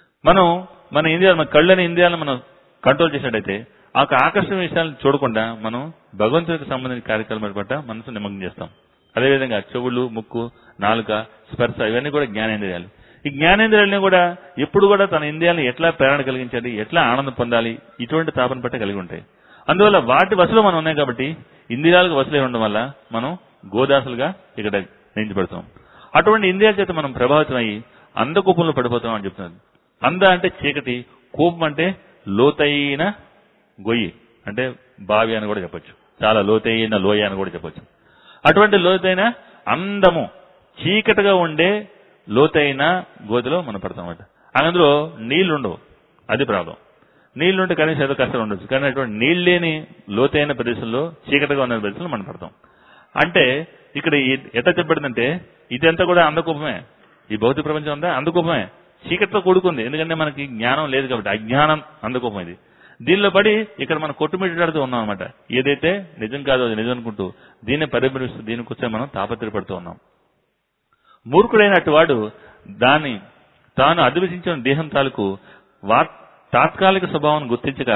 మన ఇంద్రియాలు, మన కళ్ళని ఇంద్రియాలను మనం కంట్రోల్ చేసినట్టయితే ఆ ఆకర్షణీయ విషయాలను చూడకుండా మనం భగవంతుడికి సంబంధించిన కార్యక్రమాల పట్ల మనసు నిమగ్నం చేస్తాం. అదేవిధంగా చెవులు, ముక్కు, నాలుక, స్పర్శ ఇవన్నీ కూడా జ్ఞానేంద్రియాలు. ఈ జ్ఞానేంద్రియాలని కూడా ఎప్పుడు కూడా తన ఇంద్రియాలను ఎట్లా ప్రేరణ కలిగించాలి, ఎట్లా ఆనందం పొందాలి, ఇటువంటి తాపన పట్ల కలిగి ఉంటాయి. అందువల్ల వాటి వశలో మనం ఉన్నాయి కాబట్టి ఇంద్రియాలకు వశలే ఉండడం వల్ల మనం గోదాసులుగా ఇక్కడ నిలిచిపెడతాం. అటువంటి ఇంద్రియాల చేత మనం ప్రభావితం అయ్యి అంధకూపంలో పడిపోతాం అని చెప్తున్నారు. అంధ అంటే చీకటి, కూపం అంటే లోతైన గొయ్యి, అంటే బావి అని కూడా చెప్పొచ్చు, చాలా లోతైన లోయ అని కూడా చెప్పొచ్చు. అటువంటి లోతైన అందము చీకటిగా ఉండే లోతైన గోతిలో మనం పడతాం అన్నమాట. అందులో నీళ్లు ఉండవు, అది ప్రాబ్లం. నీళ్లుంటే కనీసం ఏదో కష్టం ఉండొచ్చు, కానీ అటువంటి నీళ్ళు లేని లోతైన ప్రదేశంలో, చీకటిగా ఉన్న ప్రదేశంలో మనం పడతాం. అంటే ఇక్కడ ఎట్లా చెప్పబడిందంటే ఇదంతా కూడా అంధకూపమే. ఈ భౌతిక ప్రపంచం అంతా అంధకూపమే, చీకటితో కూడుకుంది. ఎందుకంటే మనకి జ్ఞానం లేదు కాబట్టి అజ్ఞానం అంధకూపం ఇది. దీనిలో పడి ఇక్కడ మనం కొట్టుమిట్టాడుతూ ఉన్నాం అనమాట. ఏదైతే నిజం కాదో అది నిజం అనుకుంటూ దీన్ని పరిభ్రమిస్తూ దీనికోసం మనం తాపత్రయపడుతూ ఉన్నాం. మూర్ఖుడైనట్టు వాడు దాన్ని తాను అధివసించిన దేహం తాలూకు తాత్కాలిక స్వభావం గుర్తించక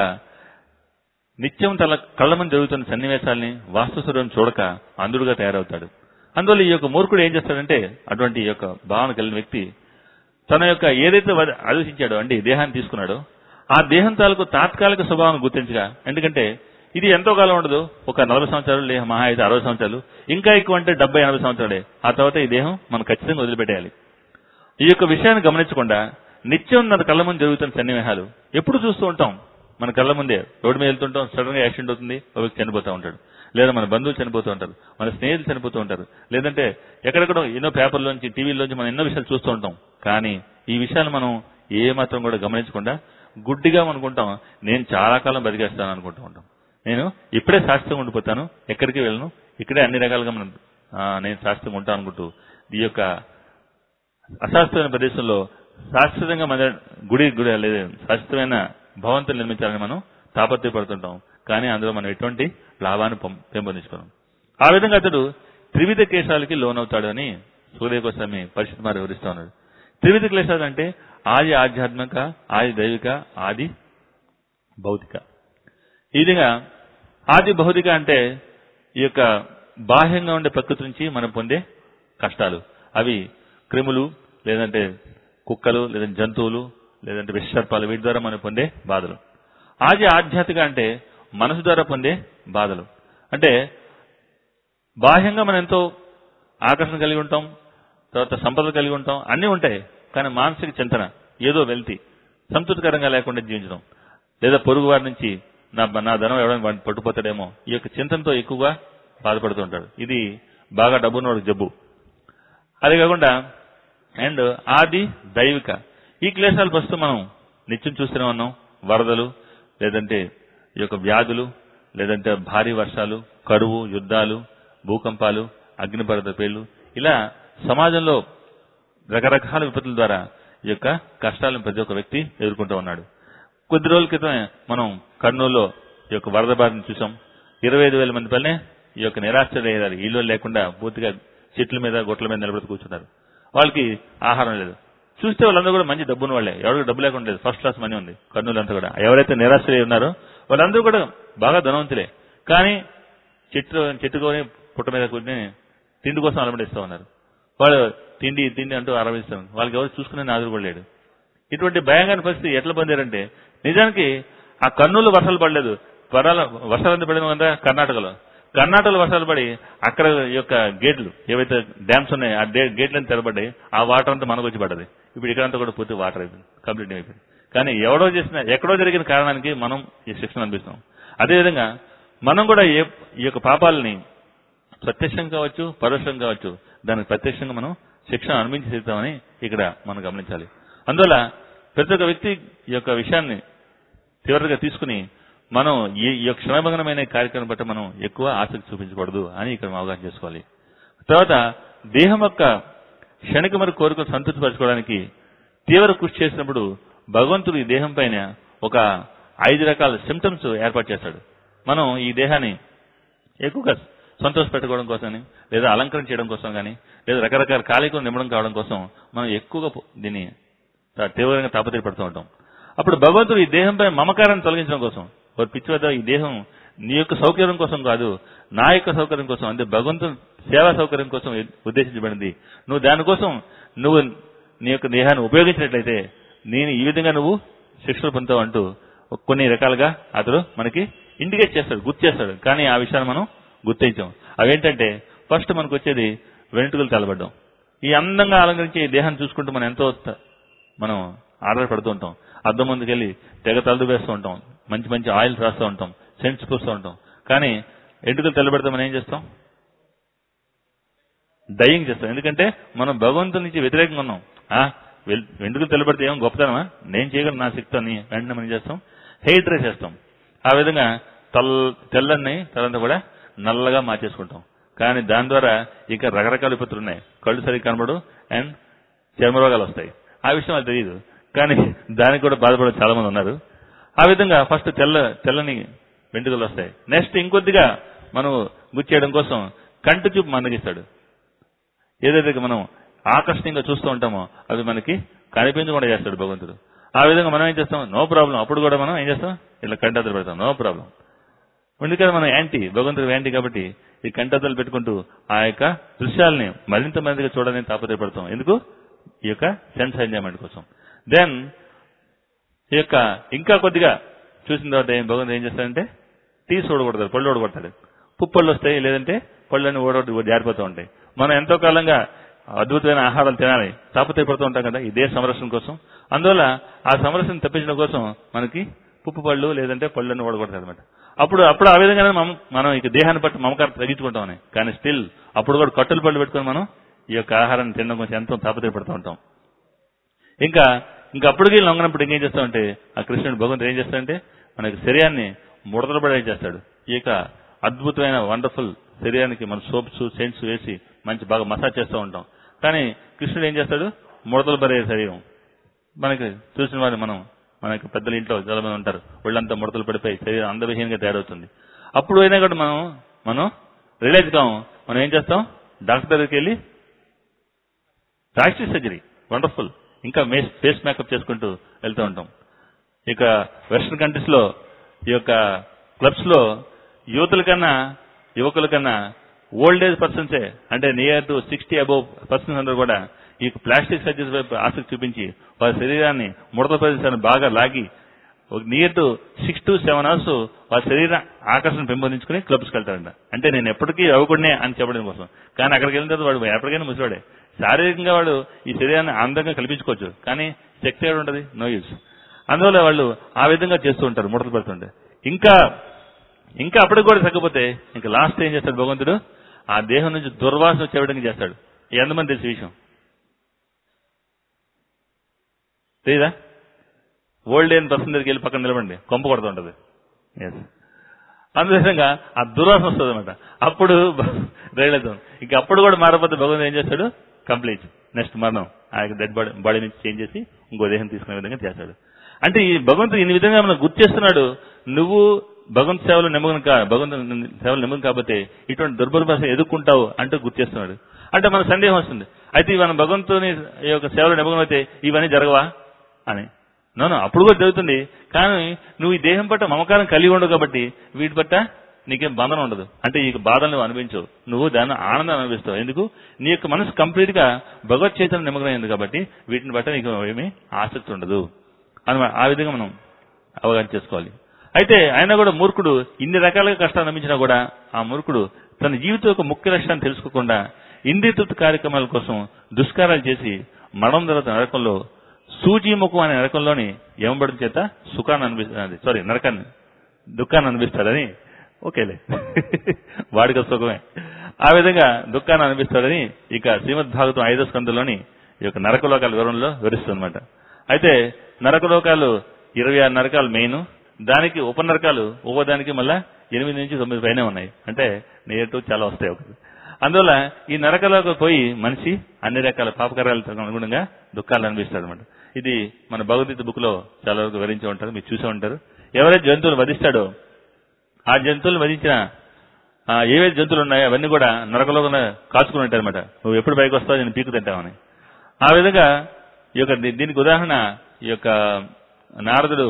నిత్యం తన కళ్ళ మంది జరుగుతున్న సన్నివేశాలని వాస్తు స్వరూపం చూడక అంధుడుగా తయారవుతాడు. అందువల్ల ఈ యొక్క మూర్ఖుడు ఏం చేస్తాడంటే, అటువంటి యొక్క భావన కలిగిన వ్యక్తి తన యొక్క ఏదైతే ఆలోచించాడో అంటే దేహాన్ని తీసుకున్నాడో ఆ దేహం తాలూకు తాత్కాలిక స్వభావాన్ని గుర్తించగా, ఎందుకంటే ఇది ఎంతో కాలం ఉండదు, ఒక 40 సంవత్సరాలు లేదా మహా అయితే 60 సంవత్సరాలు, ఇంకా ఎక్కువ అంటే 70-80 సంవత్సరాలే. ఆ తర్వాత ఈ దేహం మనం ఖచ్చితంగా వదిలిపెట్టేయాలి. ఈ యొక్క విషయాన్ని గమనించకుండా నిత్యం మన కళ్ళ ముందు జరుగుతున్న సన్నివేశాలు ఎప్పుడు చూస్తూ ఉంటాం. మన కళ్ళ ముందే రోడ్డు మీద వెళ్తుంటాం, సడన్ గా యాక్సిడెంట్ అవుతుంది, ఒక వ్యక్తి చనిపోతూ ఉంటాడు, లేదా మన బంధువులు చనిపోతూ ఉంటారు, మన స్నేహితులు చనిపోతూ ఉంటారు, లేదంటే ఎక్కడెక్కడో ఎన్నో పేపర్లోంచి టీవీలోంచి మనం ఎన్నో విషయాలు చూస్తూ ఉంటాం. కానీ ఈ విషయాలు మనం ఏ మాత్రం కూడా గమనించకుండా గుడ్డిగా అనుకుంటాం, నేను చాలా కాలం బతికేస్తాను అనుకుంటూ ఉంటాం. నేను ఇప్పుడే శాశ్వతంగా ఉండిపోతాను, ఎక్కడికి వెళ్ళను, ఇక్కడే అన్ని రకాలుగా నేను శాశ్వతంగా ఉంటాను అనుకుంటూ ఈ యొక్క అశాశ్వతమైన ప్రదేశంలో శాశ్వతంగా మన గుడి లేదా శాశ్వతమైన భవంతులు నిర్మించాలని మనం తాపత్రయపడుతుంటాం. కానీ అందులో మనం ఎటువంటి లాభాన్ని పెంపొందించుకోవడం. ఆ విధంగా అతడు త్రివిధ క్లేశాలకి లోనవుతాడు అని సూర్య గోస్వామి పరిషత్ మారి వివరిస్తూ ఉన్నాడు. త్రివిధ క్లేశాలు అంటే ఆది ఆధ్యాత్మిక, ఆది దైవిక, ఆది భౌతిక. ఈ విధంగా ఆది భౌతిక అంటే ఈ యొక్క బాహ్యంగా ఉండే ప్రకృతి నుంచి మనం పొందే కష్టాలు. అవి క్రిములు, లేదంటే కుక్కలు, లేదంటే జంతువులు, లేదంటే విషసర్పాలు, వీటి ద్వారా మనం పొందే బాధలు. ఆది ఆధ్యాత్మిక అంటే మనసు ద్వారా పొందే బాధలు. అంటే బాహ్యంగా మనం ఎంతో ఆకర్షణ కలిగి ఉంటాం, తర్వాత సంపదలు కలిగి ఉంటాం, అన్నీ ఉంటాయి. కానీ మానసిక చింతన, ఏదో వెళ్తి, సంతృప్తికరంగా లేకుండా జీవించడం, లేదా పొరుగు వారి నుంచి నా ధనం ఎవరైనా పట్టుపోతాడేమో, ఈ యొక్క చింతనతో ఎక్కువగా బాధపడుతూ ఉంటాడు. ఇది బాగా డబ్బున్నవాడు జబ్బు. అదే కాకుండా అండ్ ఆది దైవిక, ఈ క్లేశాలు ప్రస్తుతం మనం నిత్యం చూస్తూనే ఉన్నాం. వరదలు, లేదంటే ఈ యొక్క వ్యాధులు, లేదంటే భారీ వర్షాలు, కరువు, యుద్ధాలు, భూకంపాలు, అగ్నిపర్వత పేళ్లు, ఇలా సమాజంలో రకరకాల విపత్తుల ద్వారా ఈ యొక్క కష్టాలను ప్రతి ఒక్క వ్యక్తి ఎదుర్కొంటూ ఉన్నాడు. కొద్ది రోజుల క్రితమే మనం కర్నూలులో ఈ యొక్క వరద బాధను చూసాం. 25,000 మంది పల్లె ఈ యొక్క నిరాశ్రయ్యారు. ఇల్లు లేకుండా పూర్తిగా చెట్ల మీద, గొట్ల మీద నిలబడి కూర్చున్నారు. వాళ్ళకి ఆహారం లేదు. చూస్తే వాళ్ళందరూ కూడా మంచి డబ్బున్న వాళ్ళే, ఎవరికి డబ్బు లేకుండా లేదు, ఫస్ట్ క్లాస్ మనీ ఉంది కర్నూలు అంతా కూడా. ఎవరైతే నిరాశ్రయ ఉన్నారో వాళ్ళందరూ కూడా బాగా ధనవంతులే. కానీ చెట్టుకొని పుట్ట మీద కూర్చొని తిండి కోసం అలమడిస్తూ ఉన్నారు. వాళ్ళు తిండి అంటూ ఆరంభిస్తారు. వాళ్ళకి ఎవరు చూసుకునే నాదురు కూడా లేడు. ఇటువంటి భయంకర పరిస్థితి ఎట్లా పొందారంటే, నిజానికి ఆ కర్నూలు వర్షాలు పడలేదు, వర్షాలు ఎంత పడిన కదా కర్ణాటకలో వర్షాలు పడి అక్కడ యొక్క గేట్లు ఏవైతే డ్యామ్స్ ఉన్నాయో ఆ గేట్లను తెరబడ్డాయి. ఆ వాటర్ అంతా మనకు వచ్చి పడ్డది. ఇప్పుడు ఇక్కడంతా కూడా పూర్తి వాటర్ అయిపోయింది, కంప్లీట్ అయిపోయింది. కానీ ఎక్కడో జరిగిన కారణానికి మనం ఈ శిక్షణ అనిపిస్తాం. అదేవిధంగా మనం కూడా ఈ యొక్క పాపాలని ప్రత్యక్షం కావచ్చు, పరోక్షం కావచ్చు, దానికి ప్రత్యక్షంగా మనం శిక్షణ అనుభవించి తీరుతామని ఇక్కడ మనం గమనించాలి. అందువల్ల ప్రతి ఒక్క వ్యక్తి ఈ యొక్క విషయాన్ని తీవ్రంగా తీసుకుని మనం ఈ యొక్క క్షణభంగనమైన కార్యక్రమం బట్టి మనం ఎక్కువ ఆసక్తి చూపించకూడదు అని ఇక్కడ అవగాహన చేసుకోవాలి. తర్వాత దేహం యొక్క క్షణిక మరి కోరికలు సంతృప్తిపరచుకోవడానికి తీవ్ర కృషి చేసినప్పుడు భగవంతుడు ఈ దేహం పైన ఒక 5 రకాల సిమ్టమ్స్ ఏర్పాటు చేస్తాడు. మనం ఈ దేహాన్ని ఎక్కువగా సంతోష పెట్టుకోవడం కోసం, లేదా అలంకరణ చేయడం కోసం కానీ, లేదా రకరకాల కాలికలు నిమ్మడం కావడం కోసం మనం ఎక్కువగా దీన్ని తీవ్రంగా తాపత్రయపడుతూ ఉంటాం. అప్పుడు భగవంతుడు ఈ దేహంపై మమకారాన్ని తొలగించడం కోసం, ఒక పిచ్చి వద్ద ఈ దేహం నీ యొక్క సౌకర్యం కోసం కాదు, నా యొక్క సౌకర్యం కోసం, అంటే భగవంతుని సేవా సౌకర్యం కోసం ఉద్దేశించబడింది. నువ్వు దానికోసం నీ యొక్క దేహాన్ని ఉపయోగించినట్లయితే నేను ఈ విధంగా నువ్వు శిక్షలు పొందుతావు అంటూ కొన్ని రకాలుగా అతడు మనకి ఇండికేట్ చేస్తాడు, గుర్తు చేస్తాడు. కానీ ఆ విషయాన్ని మనం గుర్తించాం. అవేంటంటే ఫస్ట్ మనకు వచ్చేది వెంట్రుకలు తలబడ్డం. ఈ అందంగా అలంకరించే ఈ దేహాన్ని చూసుకుంటూ మనం ఎంతో మనం ఆధారపడుతూ ఉంటాం. అద్దం ముందుకెళ్ళి తెగ తలదు వేస్తూ ఉంటాం, మంచి మంచి ఆయిల్స్ రాస్తూ ఉంటాం, సెంట్స్ పూస్తూ ఉంటాం. కానీ వెంట్రుకలు తెల్లబడితే మనం ఏం చేస్తాం? డయింగ్ చేస్తాం. ఎందుకంటే మనం భగవంతుని నుంచి వ్యతిరేకంగా ఉన్నాం. వెంట్రుకలు తెల్లబడితే ఏమో గొప్పతనమా, నేను చేయగలను నా శక్తి అని వెంటనే మనం చేస్తాం, హెయిర్ డ్రై చేస్తాం. ఆ విధంగా తెల్లని తలంతా కూడా నల్లగా మార్చేసుకుంటాం. కానీ దాని ద్వారా ఇంకా రకరకాల విపత్తులు ఉన్నాయి. కళ్ళు సరిగ్గా కనబడు అండ్ చర్మరోగాలు వస్తాయి. ఆ విషయం అది తెలియదు, కానీ దానికి కూడా బాధపడే చాలా మంది ఉన్నారు. ఆ విధంగా ఫస్ట్ తెల్లని వెంట్రుకలు వస్తాయి. నెక్స్ట్ ఇంకొద్దిగా మనం గుర్చేయడం కోసం కంటి చూపు మందగిస్తాడు. ఏదైతే మనం ఆకర్షణీయంగా చూస్తూ ఉంటామో అవి మనకి కనిపించకుండా చేస్తాడు భగవంతుడు. ఆ విధంగా మనం ఏం చేస్తాం? No problem. అప్పుడు కూడా మనం ఏం చేస్తాం? ఇలా కంటి అద్దరు పెడతాం, నో ప్రాబ్లం. ఎందుకంటే మనం యాంటీ, భగవంతుడు యాంటీ కాబట్టి ఈ కంటతలు పెట్టుకుంటూ ఆ యొక్క దృశ్యాలని మరింత మందిగా చూడాలని తాపత్రయపడతాం. ఎందుకు? ఈ యొక్క సెన్స్ ఎంజాయ్మెంట్ కోసం. దెన్ ఈ యొక్క ఇంకా కొద్దిగా చూసిన తర్వాత భగవంతుడు ఏం చేస్తాడంటే తీసి ఓడగొడతాడు, పళ్ళు ఓడగొడతాడు. పుప్పళ్ళు వస్తాయి, లేదంటే పళ్ళని ఓడగొట్టి జారిపోతూ ఉంటాయి. మనం ఎంతో కాలంగా అద్భుతమైన ఆహారాలు తినాలి తాపత్రయపడుతూ ఉంటాం కదా ఈ దేశ సంరక్షణ కోసం. అందువల్ల ఆ సంరక్షణ తప్పించడం కోసం మనకి పుప్పు పళ్ళు లేదంటే పళ్ళని ఓడగొడతాయి అనమాట. అప్పుడు ఆ విధంగానే మనం ఇక దేహాన్ని బట్టి మమకారం తగ్గించుకుంటామని. కానీ స్టిల్ అప్పుడు కూడా కట్టులు పళ్ళు పెట్టుకుని మనం ఈ యొక్క ఆహారాన్ని తినడం కోసం ఎంతో తాపత్రయపడుతూ ఉంటాం. ఇంకా అప్పటికి లొంగనప్పుడు ఇంకేం చేస్తామంటే ఆ కృష్ణుడు భగవంతుడు ఏం చేస్తాడంటే మనకి శరీరాన్ని ముడతలు పడే చేస్తాడు. ఈ యొక్క అద్భుతమైన వండర్ఫుల్ శరీరానికి మన సోప్స్ సెంట్స్ వేసి మంచి బాగా మసాజ్ చేస్తూ ఉంటాం. కానీ కృష్ణుడు ఏం చేస్తాడు? ముడతలు పడే శరీరం. మనకి చూసిన వారు మనకి పెద్దల ఇంట్లో చాలా మంది ఉంటారు, ఒళ్ళంతా ముడతలు పడిపోయి శరీరం అందవిహీనంగా తయారవుతుంది. అప్పుడు అయినా కూడా మనం రిలైజ్ కాము. మనం ఏం చేస్తాం? డాక్టర్ దగ్గరికి వెళ్ళి ప్లాస్టిక్ సర్జరీ వండర్ఫుల్ ఇంకా ఫేస్ మేకప్ చేసుకుంటూ వెళ్తూ ఉంటాం. ఇక వెస్టర్న్ కంట్రీస్ లో ఈ యొక్క క్లబ్స్ లో యువకుల కన్నా ఓల్డ్ ఏజ్ పర్సన్సే అంటే నియర్ టు 60 అబౌవ్ పర్సన్స్ అందరూ కూడా ఈ ప్లాస్టిక్ సర్జరీ వైపు ఆసక్తి చూపించి వారి శరీరాన్ని ముడత ప్రదేశాన్ని బాగా లాగి నియర్ టు 6 to 7 hours వారి శరీర ఆకర్షణ పెంపొందించుకుని క్లబ్స్కి వెళ్తారంట. అంటే నేను ఎప్పటికీ యువకుడినే అని చెప్పడం కోసం. కానీ అక్కడికి వెళ్ళిన తర్వాత వాడు ఎప్పటికైనా ముసలాడే. శారీరకంగా వాడు ఈ శరీరాన్ని ఆనందంగా కల్పించుకోవచ్చు, కానీ శక్తి ఏడు ఉంటుంది, నో యూజ్. అందువల్ల వాళ్ళు ఆ విధంగా చేస్తూ ఉంటారు, ముడతలు పెడుతుంటే. ఇంకా అప్పటికి కూడా తగ్గపోతే ఇంకా లాస్ట్ ఏం చేస్తాడు భగవంతుడు? ఆ దేహం నుంచి దుర్వాసన వచ్చేయడానికి చేస్తాడు. ఎంతమంది తెలిసి విషయం తెలీదా? ఓల్డ్ ఏజ్ పర్సన్ దగ్గరికి వెళ్ళి పక్కన నిలబండి, కొంప కొడుతూ ఉంటుంది. ఎస్, అందువిధంగా ఆ దుర్వాసన వస్తుంది అనమాట. అప్పుడు రైలవుతాం. ఇంకా అప్పుడు కూడా మారకపోతే భగవంతుడు ఏం చేస్తాడు? కంప్లీట్ నెక్స్ట్ మరణం ఆ యొక్క డెడ్ బాడీ నుంచి చేంజ్ చేసి ఇంకో దేహం తీసుకునే విధంగా చేస్తాడు. అంటే ఈ భగవంతుడు ఇన్ని విధంగా మనం గుర్తు చేస్తున్నాడు. నువ్వు భగవంతు సేవలు నిమ్మకం కాబట్టి ఇటువంటి దుర్బల ఎదుర్కొంటావు అంటూ గుర్తు చేస్తున్నాడు. అంటే మన సందేహం వస్తుంది, అయితే మనం భగవంతుని యొక్క సేవలు నిమ్మకం అయితే ఇవన్నీ జరగవా అని. నో, అప్పుడు కూడా జరుగుతుంది. కానీ నువ్వు ఈ దేహం పట్ల మమకారం కలిగి ఉండవు కాబట్టి వీటి పట్ల నీకేం బంధనం ఉండదు. అంటే ఈ బాధలు నువ్వు అనుభవించవు, నువ్వు దాన్ని ఆనందాన్ని అనుభవిస్తావు. ఎందుకు? నీ యొక్క మనసు కంప్లీట్ గా భగవత్ చైతన్యం నిమగ్నమైంది కాబట్టి వీటిని బట్ట నీకు ఏమీ ఆసక్తి ఉండదు అని ఆ విధంగా మనం అవగాహన చేసుకోవాలి. అయితే ఆయన కూడా మూర్ఖుడు ఇన్ని రకాలుగా కష్టాలు అనిపించినా కూడా ఆ మూర్ఖుడు తన జీవితం యొక్క ముఖ్య లక్ష్యాన్ని తెలుసుకోకుండా ఇంద్రియ తృప్తి కార్యక్రమాల కోసం దుష్కారాలు చేసి మరణం తర్వాత నరకంలో సూజీముఖం అనే నరకంలోని యమబడి చేత దుఃఖాన్ని అనిపిస్తాడని. ఓకేలే, వాడికి సుఖమే. ఆ విధంగా దుఃఖాన్ని అనిపిస్తాడని ఇక శ్రీమద్ భాగవతం 5వ స్కంధంలోని ఈ యొక్క నరకలోకాల వివరంలో వివరిస్తుందన్నమాట. అయితే నరకలోకాలు 26 నరకాలు మెయిన్, దానికి ఉపనరకాలు దానికి మళ్ళా 8 నుంచి 9 పైనే ఉన్నాయి. అంటే నేటు చాలా వస్తాయి ఒకటి. అందువల్ల ఈ నరకలోకి పోయి మనిషి అన్ని రకాల పాపకార్యాలకు అనుగుణంగా దుఃఖాలు అనిపిస్తాడు అనమాట. ఇది మన భగవద్గీత బుక్ లో చాలా వరకు వివరించి ఉంటారు, మీరు చూసే ఉంటారు. ఎవరైతే జంతువులు వధిస్తాడో ఆ జంతువులు వధించిన ఏవైతే జంతువులు ఉన్నాయో అవన్నీ కూడా నరకలోకంలో కాచుకుని ఉంటాయి అనమాట. నువ్వు ఎప్పుడు పైకి వస్తావు, నేను పీకు తింటామని. ఆ విధంగా ఈ యొక్క దీనికి ఉదాహరణ ఈ యొక్క నారదుడు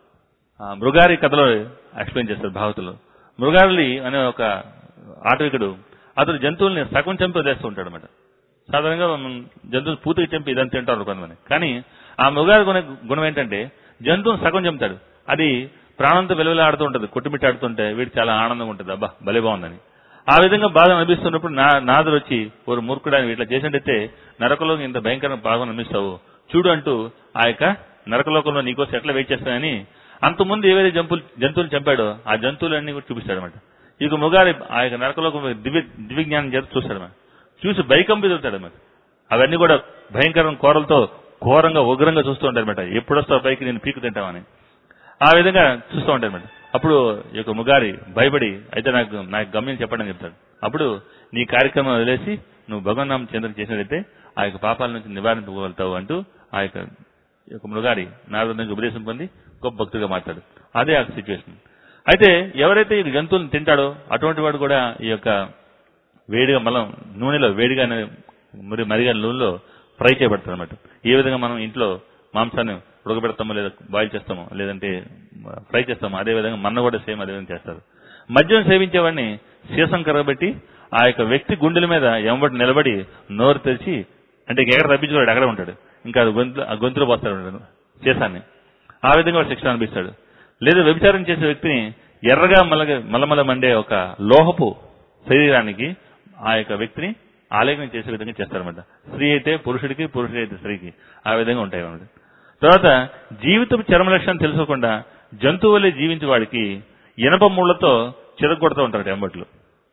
మృగారి కథలో ఎక్స్ప్లెయిన్ చేస్తారు భాగవతంలో. మృగారి అనే ఒక ఆటవికుడు అతడు జంతువుల్ని సగం చంపి వదిలేస్తూ ఉంటాడు అనమాట. సాధారణంగా జంతువులు పూర్తిగా చంపి ఇదని తింటారు కొంతమంది. కానీ ఆ మృగారి గుణం ఏంటంటే జంతువుని సగం చంపుతాడు. అది ప్రాణంతో వెలువలాడుతూ ఉంటుంది, కొట్టుమిట్టాడుతుంటే వీడికి చాలా ఆనందంగా ఉంటుంది, అబ్బా భలే బాగుందని. ఆ విధంగా బాధ అనిపిస్తున్నప్పుడు నాదుడు వచ్చి ఒక మూర్ఖుడాన్ని ఇట్లా చేసినట్టయితే నరకలోకి ఇంత భయంకరంగా బాగా అనిపిస్తావు చూడు అంటూ ఆ యొక్క నరకలోకంలో నీకోసం ఎట్లా వెయిట్ చేస్తానని అంతకుముందు ఏవైతే జంతువులు చంపాడో ఆ జంతువులన్నీ కూడా చూపిస్తాడు అనమాట. ఇక మృగారి ఆ యొక్క నరకలోకం దివ్యజ్ఞానం చేత చూస్తాడు అనమాట. చూసి భయకంపితాడు అనమాట. అవన్నీ కూడా భయంకరం కోరలతో ఘోరంగా ఉగ్రంగా చూస్తూ ఉంటాయి అనమాట. ఎప్పుడు వస్తావు పైకి, నేను పీకు తింటామని ఆ విధంగా చూస్తూ ఉంటాయి అనమాట. అప్పుడు ఈ యొక్క ముగారి భయపడి అయితే నాకు గమ్యం చెప్పండి చెప్తాడు. అప్పుడు నీ కార్యక్రమం వదిలేసి నువ్వు భగవన్నామం చింతన చేసినట్లయితే ఆ యొక్క పాపాల నుంచి నివారించుకోగలుగుతావు అంటూ ఆ యొక్క మృగారి నారదుడి నుంచి ఉపదేశం పొంది గొప్ప భక్తుడిగా మాట్లాడు. అదే ఆ సిచ్యువేషన్. అయితే ఎవరైతే ఈ జంతువులను తింటాడో అటువంటి వాడు కూడా ఈ యొక్క వేడిగా మళ్ళం నూనెలో వేడిగా మరిగా నూనెలో ఫ్రై చేయబడతాడు అనమాట. ఏ విధంగా మనం ఇంట్లో మాంసాన్ని ఉడకబెడతామో లేదా బాయిల్ చేస్తామో లేదంటే ఫ్రై చేస్తామో అదే విధంగా మన్న కూడా సేమ్ అదే విధంగా చేస్తారు. మద్యం సేవించేవాడిని సీసం కరగబెట్టి ఆ యొక్క వ్యక్తి గుండెల మీద ఎంబటి నిలబడి నోరు తెరిచి, అంటే ఎక్కడ తప్పించుకోడు, అక్కడే ఉంటాడు, ఇంకా గొంతులో పోస్తాడు సీసాన్ని. ఆ విధంగా వాడు శిక్షణ అనిపిస్తాడు. లేదా వ్యభిచారం చేసే వ్యక్తిని ఎర్రగా మలమల మండే ఒక లోహపు శరీరానికి ఆ యొక్క వ్యక్తిని ఆలేఖనం చేసే విధంగా చేస్తారన్నమాట. స్త్రీ అయితే పురుషుడికి, పురుషుడు అయితే స్త్రీకి, ఆ విధంగా ఉంటాయి అన్నమాట. తర్వాత జీవితపు చరమ లక్ష్యాన్ని తెలుసుకోకుండా జంతువులే జీవించే వాడికి ఇనప ముళ్లతో చిరగొడుతూ ఉంటారు ఎంబట్లు.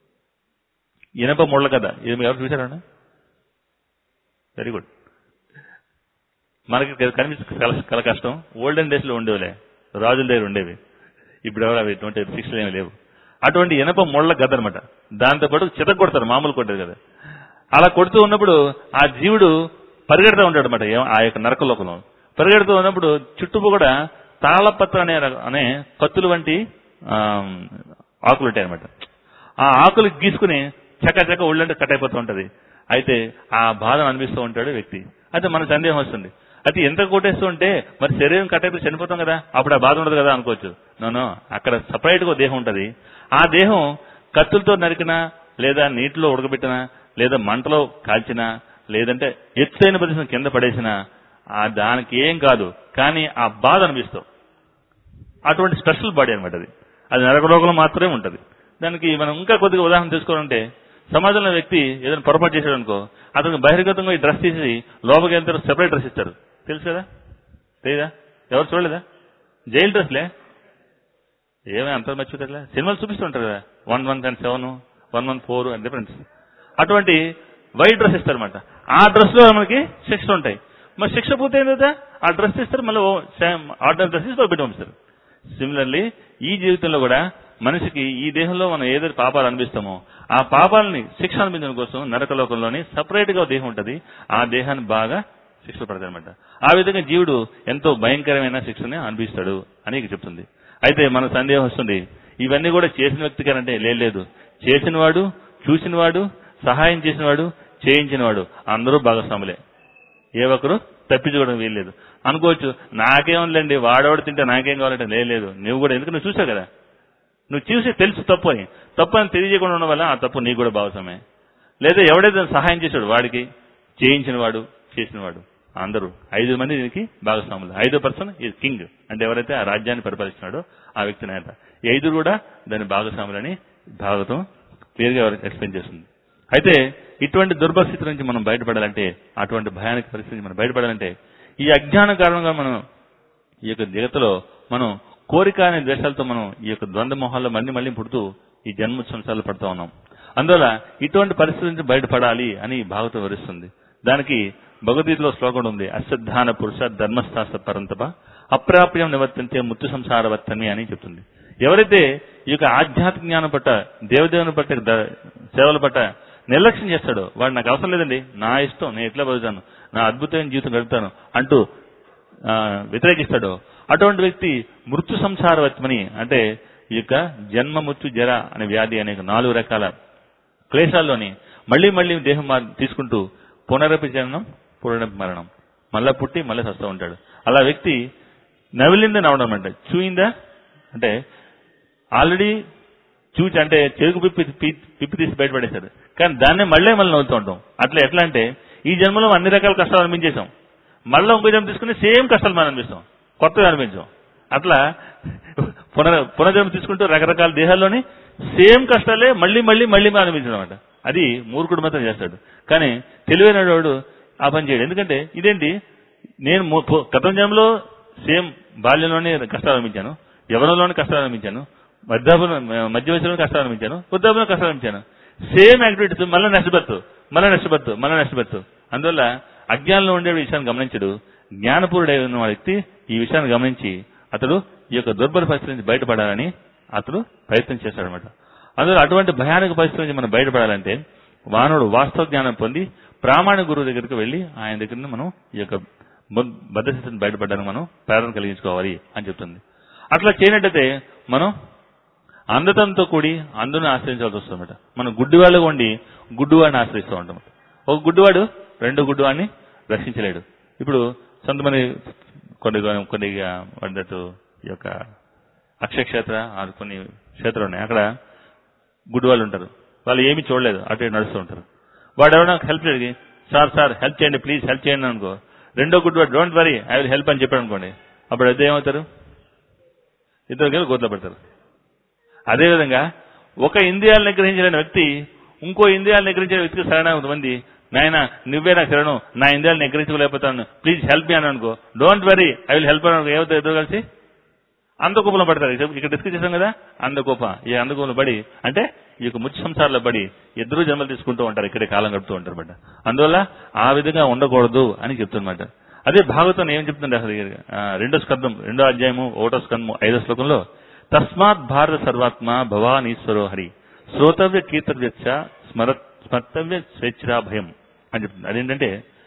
ఇనప ముళ్ళ కదా, ఇది మీరు ఎవరు చూసారా? Very good. మనకి కనిపిస్తే కల కష్టం. ఓల్డెన్ డేస్ లో ఉండేవిలే, రాజుల దగ్గర ఉండేవి. ఇప్పుడు ఎవరు అవి 26 ఏమి లేవు. అటువంటి ఇనప ముళ్ళ గద అనమాట. దాంతోపాటు చితక కొడతారు, మామూలు కొట్టేది కదా. అలా కొడుతూ ఉన్నప్పుడు ఆ జీవుడు పరిగెడుతూ ఉంటాడు అనమాట ఆ యొక్క నరకలోకంలో. పరిగెడుతూ ఉన్నప్పుడు చుట్టూ కూడా తాళపత్ర అనే కత్తులు వంటి ఆకులు ఉంటాయి అనమాట. ఆ ఆకులు గీసుకుని చక్క ఒళ్ళంటే కట్ అయిపోతూ ఉంటది. అయితే ఆ బాధను అనిపిస్తూ ఉంటాడు వ్యక్తి. అయితే మన సందేహం వస్తుంది, అయితే ఎంత కొట్టేస్తూ ఉంటే మరి శరీరం కట్ అయిపోయి చనిపోతాం కదా, అప్పుడు ఆ బాధ ఉండదు కదా అనుకోవచ్చు. నోనో, అక్కడ సపరేట్ గా దేహం ఉంటది. ఆ దేహం కత్తులతో నరికినా, లేదా నీటిలో ఉడకబెట్టినా, లేదా మంటలో కాల్చినా, లేదంటే ఎత్తైన ప్రదేశం కింద పడేసినా దానికి ఏం కాదు, కానీ ఆ బాధ అనిపిస్తాం. అటువంటి స్పెషల్ బాడీ అనమాట అది. అది నరకలోకంలో మాత్రమే ఉంటది. దానికి మనం ఇంకా కొద్దిగా ఉదాహరణ తీసుకోవాలంటే, సమాజంలో వ్యక్తి ఏదైనా పొరపాటు చేశాడు అనుకో, అతనికి బహిర్గతంగా ఈ డ్రెస్ తీసి లోపలికి వెళ్తారు, సెపరేట్ డ్రెస్ ఇస్తారు. తెలుసు కదా, తెలీదా? ఎవరు చూడలేదా? జైలు డ్రెస్లే ఏమైనా అంత మర్చిపోతారులే, సినిమాలు చూపిస్తుంటారు కదా, 117, 114 అని డిఫరెన్స్. అటువంటి వైట్ డ్రెస్ ఇస్తారనమాట. ఆ డ్రెస్ లో మనకి శిక్షలు ఉంటాయి. మరి శిక్ష పూర్తయింది కదా, ఆ డ్రెస్ ఇస్తారు, మళ్ళీ ఆర్డినరీ డ్రెస్ ఇస్తారు, పెట్టి పంపిస్తారు. సిమిలర్లీ ఈ జీవితంలో కూడా మనిషికి ఈ దేహంలో మనం ఏదైతే పాపాలు అనిపిస్తామో ఆ పాపాలని శిక్ష అనిపించడం కోసం నరకలోకంలోని సపరేట్ గా దేహం ఉంటుంది. ఆ దేహాన్ని బాగా శిక్షలు పడతాయి అనమాట. ఆ విధంగా జీవుడు ఎంతో భయంకరమైన శిక్షని అనిపిస్తాడు అని చెప్తుంది. అయితే మన సందేహం వస్తుంది, ఇవన్నీ కూడా చేసిన వ్యక్తి కంటే లేదు, చేసినవాడు, చూసినవాడు, సహాయం చేసినవాడు, చేయించినవాడు అందరూ భాగస్వాములే. ఏ ఒక్కరు తప్పించుకోవడం వీల్లేదు. అనుకోవచ్చు, నాకేముందండి వాడవాడు తింటే నాకేం కావాలంటే లేదు, నువ్వు కూడా, ఎందుకు నువ్వు చూసావు కదా, నువ్వు చూసి తెలుసు తప్పు అని తెలియజేయకుండా ఉండడం వల్ల ఆ తప్పు నీకు కూడా భాగస్వామే. లేదా ఎవడైతే సహాయం చేశాడు వాడికి, చేయించిన వాడు, చేసినవాడు అందరూ 5 మంది దీనికి భాగస్వాములు. 5వ పర్సన్ ఈజ్ కింగ్, అంటే ఎవరైతే ఆ రాజ్యాన్ని పరిపాలిస్తున్నాడో ఆ వ్యక్తి నేత. ఈ 5 కూడా దాని భాగస్వాములని భాగవతం క్లియర్ గా ఎక్స్ప్లెయిన్ చేస్తుంది. అయితే ఇటువంటి దుర్భస్థితి నుంచి మనం బయటపడాలంటే, అటువంటి భయానక పరిస్థితి నుంచి మనం బయటపడాలంటే, ఈ అజ్ఞాన కారణంగా మనం ఈ యొక్క జగత్తులో మనం కోరిక అనే ద్వేషాలతో మనం ఈ యొక్క ద్వంద్వ మొహాల్లో మళ్ళీ పుడుతూ ఈ జన్మ సంవత్సరాలు పడుతూ ఉన్నాం. అందువల్ల ఇటువంటి పరిస్థితి నుంచి బయటపడాలి అని భాగవతం వివరిస్తుంది. దానికి భగవద్గీతలో శ్లోకం ఉంది, అశ్రద్ధాన పురుష ధర్మస్థాస్త పరంతప అప్రాప్యం నివర్తంతే మృత్యు సంసారవర్తని అని చెప్తుంది. ఎవరైతే ఈ యొక్క ఆధ్యాత్మిక జ్ఞానం పట్ల, దేవదేవుని పట్ల, సేవల పట్ల నిర్లక్ష్యం చేస్తాడో, వాడు నాకు అవసరం లేదండి, నా ఇష్టం, నేను ఎట్లా బతుకుతాను, నా అద్భుతమైన జీవితం గడుపుతాను అంటూ వ్యతిరేకిస్తాడో, అటువంటి వ్యక్తి మృత్యు సంసారవర్తమని, అంటే ఈ యొక్క జన్మ, మృత్యు, జర అనే వ్యాధి అనే 4 రకాల క్లేశాల్లోని మళ్ళీ దేహం తీసుకుంటూ పునరపి జననం పునరపి మరణం, మళ్ళా పుట్టి మళ్ళీ చస్తూ ఉంటాడు. అలా వ్యక్తి నవిలిందా నవ్వడం అంటే, చూయిందా అంటే ఆల్రెడీ చూచి, అంటే చెరుకు పిప్పి తీసి బయటపడేశారు, కానీ దాన్నే మళ్ళీ నవ్వుతూ ఉంటాం. అట్లా ఎట్లా అంటే, ఈ జన్మలో అన్ని రకాల కష్టాలు అనిపించేశాం, మళ్ళీ ఇంకో జన్మ తీసుకుని సేమ్ కష్టాలు మనం అనిపిస్తాం, కొత్తగా అనిపించాం. అట్లా పునర్జన్మ తీసుకుంటూ రకరకాల దేహాల్లోని సేమ్ కష్టాలే మళ్ళీ అనిపించడం అనమాట. అది మూర్ఖుడు మాత్రం చేస్తాడు, కానీ తెలివైన వాడు ఆ పని చేయడు. ఎందుకంటే ఇదేంటి, నేను గత జన్మలో సేమ్ బాల్యంలోనే కష్టాలు అనిపించాను, యవ్వనంలోనే కష్టాలు అనిపించాను, మధ్య వయసులోనే కష్టాలు అనిపించాను, వృద్ధాప్యంలో కష్టాలు అనిపించాను, సేమ్ యాక్టివిటీస్ మళ్ళీ నష్టపడుతూ. అందువల్ల అజ్ఞానంలో ఉండే విషయాన్ని గమనించడు. జ్ఞానపూరుడై ఉన్న వ్యక్తి ఈ విషయాన్ని గమనించి అతడు ఈ యొక్క దుర్భర పరిస్థితి నుంచి బయటపడాలని అతడు ప్రయత్నం చేశాడనమాట. అందువల్ల అటువంటి భయానక పరిస్థితి నుంచి మనం బయటపడాలంటే మానవుడు వాస్తవ జ్ఞానం పొంది ప్రామాణిక గురువు దగ్గరికి వెళ్లి ఆయన దగ్గర మనం ఈ యొక్క బద్ధస్థితిని బయటపడడానికి మనం ప్రేరణ కలిగించుకోవాలి అని చెప్తుంది. అట్లా చేయనట్టయితే మనం అంధతంతో కూడి అందుని ఆశ్రయించాల్సి వస్తుందన్నమాట. మనం గుడ్డివాళ్ళగా ఉండి గుడ్డివాడిని ఆశ్రయిస్తూ ఉంటాం. ఒక గుడ్డివాడు 2 గుడ్డివాడిని రక్షించలేడు. ఇప్పుడు కొంతమంది కొన్ని పడ్డట్టు ఈ యొక్క అక్షయ క్షేత్ర కొన్ని క్షేత్రాలు ఉన్నాయి. అక్కడ గుడ్ వాళ్ళు ఉంటారు, వాళ్ళు ఏమీ చూడలేదు, అటు ఇటు నడుస్తూ ఉంటారు. వాడు ఎవరైనా హెల్ప్ అడిగి సార్ హెల్ప్ చేయండి ప్లీజ్ హెల్ప్ చేయండి అనుకో, రెండో గుడ్ వాడు don't worry I will help అని చెప్పాడు అనుకోండి, అప్పుడు అయితే ఏమవుతారు, ఇద్దరు కలిసి గోతులో పెడతారు. అదేవిధంగా ఒక ఇంద్రియాలను నిగ్రహించలేని వ్యక్తి ఇంకో ఇంద్రియాలను నిగ్రహించే వ్యక్తికి సరైన మంది, నాయన నువ్వే నాకు శరణం, నా ఇంద్రియాలను నిగ్రహించలేకపోతాను ప్లీజ్ హెల్ప్ మీ అని అనుకో, don't worry I will help అని అనుకో, ఏమవుతారు ఇద్దరు కలిసి అంధకూపంలో పడతారు. ఇక్కడ డిస్కస్ చేశాం కదా అంధకూప, ఈ అంధకూపంలో పడి అంటే ఈ యొక్క ముఖ్య సంసారంలో పడి ఇద్దరు జన్మలు తీసుకుంటూ ఉంటారు, ఇక్కడే కాలం గడుపుతూ ఉంటారు అన్నమాట. అందువల్ల ఆ విధంగా ఉండకూడదు అని చెప్తున్నమాట. అదే భాగవతం ఏం చెప్తుంది అసలు 2వ స్కందం 2వ అధ్యాయము 1వ స్కందము 5వ శ్లోకంలో తస్మాత్ భారత సర్వాత్మ భవానీశ్వరో హరి శ్రోతవ్య కీర్తవ్యచ్చ స్మర్తవ్య స్వేచ్ఛాభయం అని చెప్తుంది. అదేంటంటే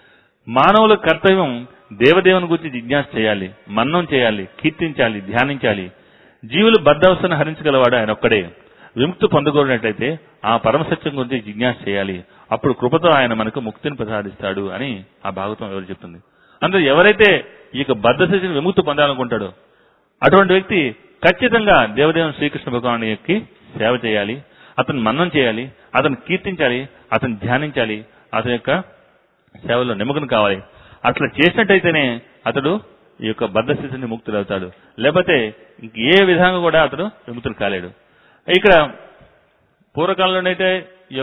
మానవుల కర్తవ్యం దేవదేవుని గురించి జిజ్ఞాస చేయాలి, మన్నం చేయాలి, కీర్తించాలి, ధ్యానించాలి. జీవులు బద్ధవస్థను హరించగలవాడు ఆయన ఒక్కడే. విముక్తి పొందగోరినట్లయితే ఆ పరమసత్యం గురించి జిజ్ఞాస చేయాలి, అప్పుడు కృపతో ఆయన మనకు ముక్తిని ప్రసాదిస్తాడు అని ఆ భాగవతం ఎవరు చెప్తుంది. అందులో ఎవరైతే ఈ యొక్క బద్ధస్థితిని విముక్తి పొందాలనుకుంటాడో అటువంటి వ్యక్తి ఖచ్చితంగా దేవదేవుని శ్రీకృష్ణ భగవాను యొక్క సేవ చేయాలి, అతను మన్నం చేయాలి, అతను కీర్తించాలి, అతను ధ్యానించాలి, అతని యొక్క సేవలో నిమగ్నం కావాలి. అట్లా చేసినట్టయితేనే అతడు ఈ యొక్క బద్ధస్థితిని ముక్తులు అవుతాడు, లేకపోతే ఏ విధంగా కూడా అతడు విముక్తులు కాలేడు. ఇక్కడ పూర్వకాలంలోనైతే ఈ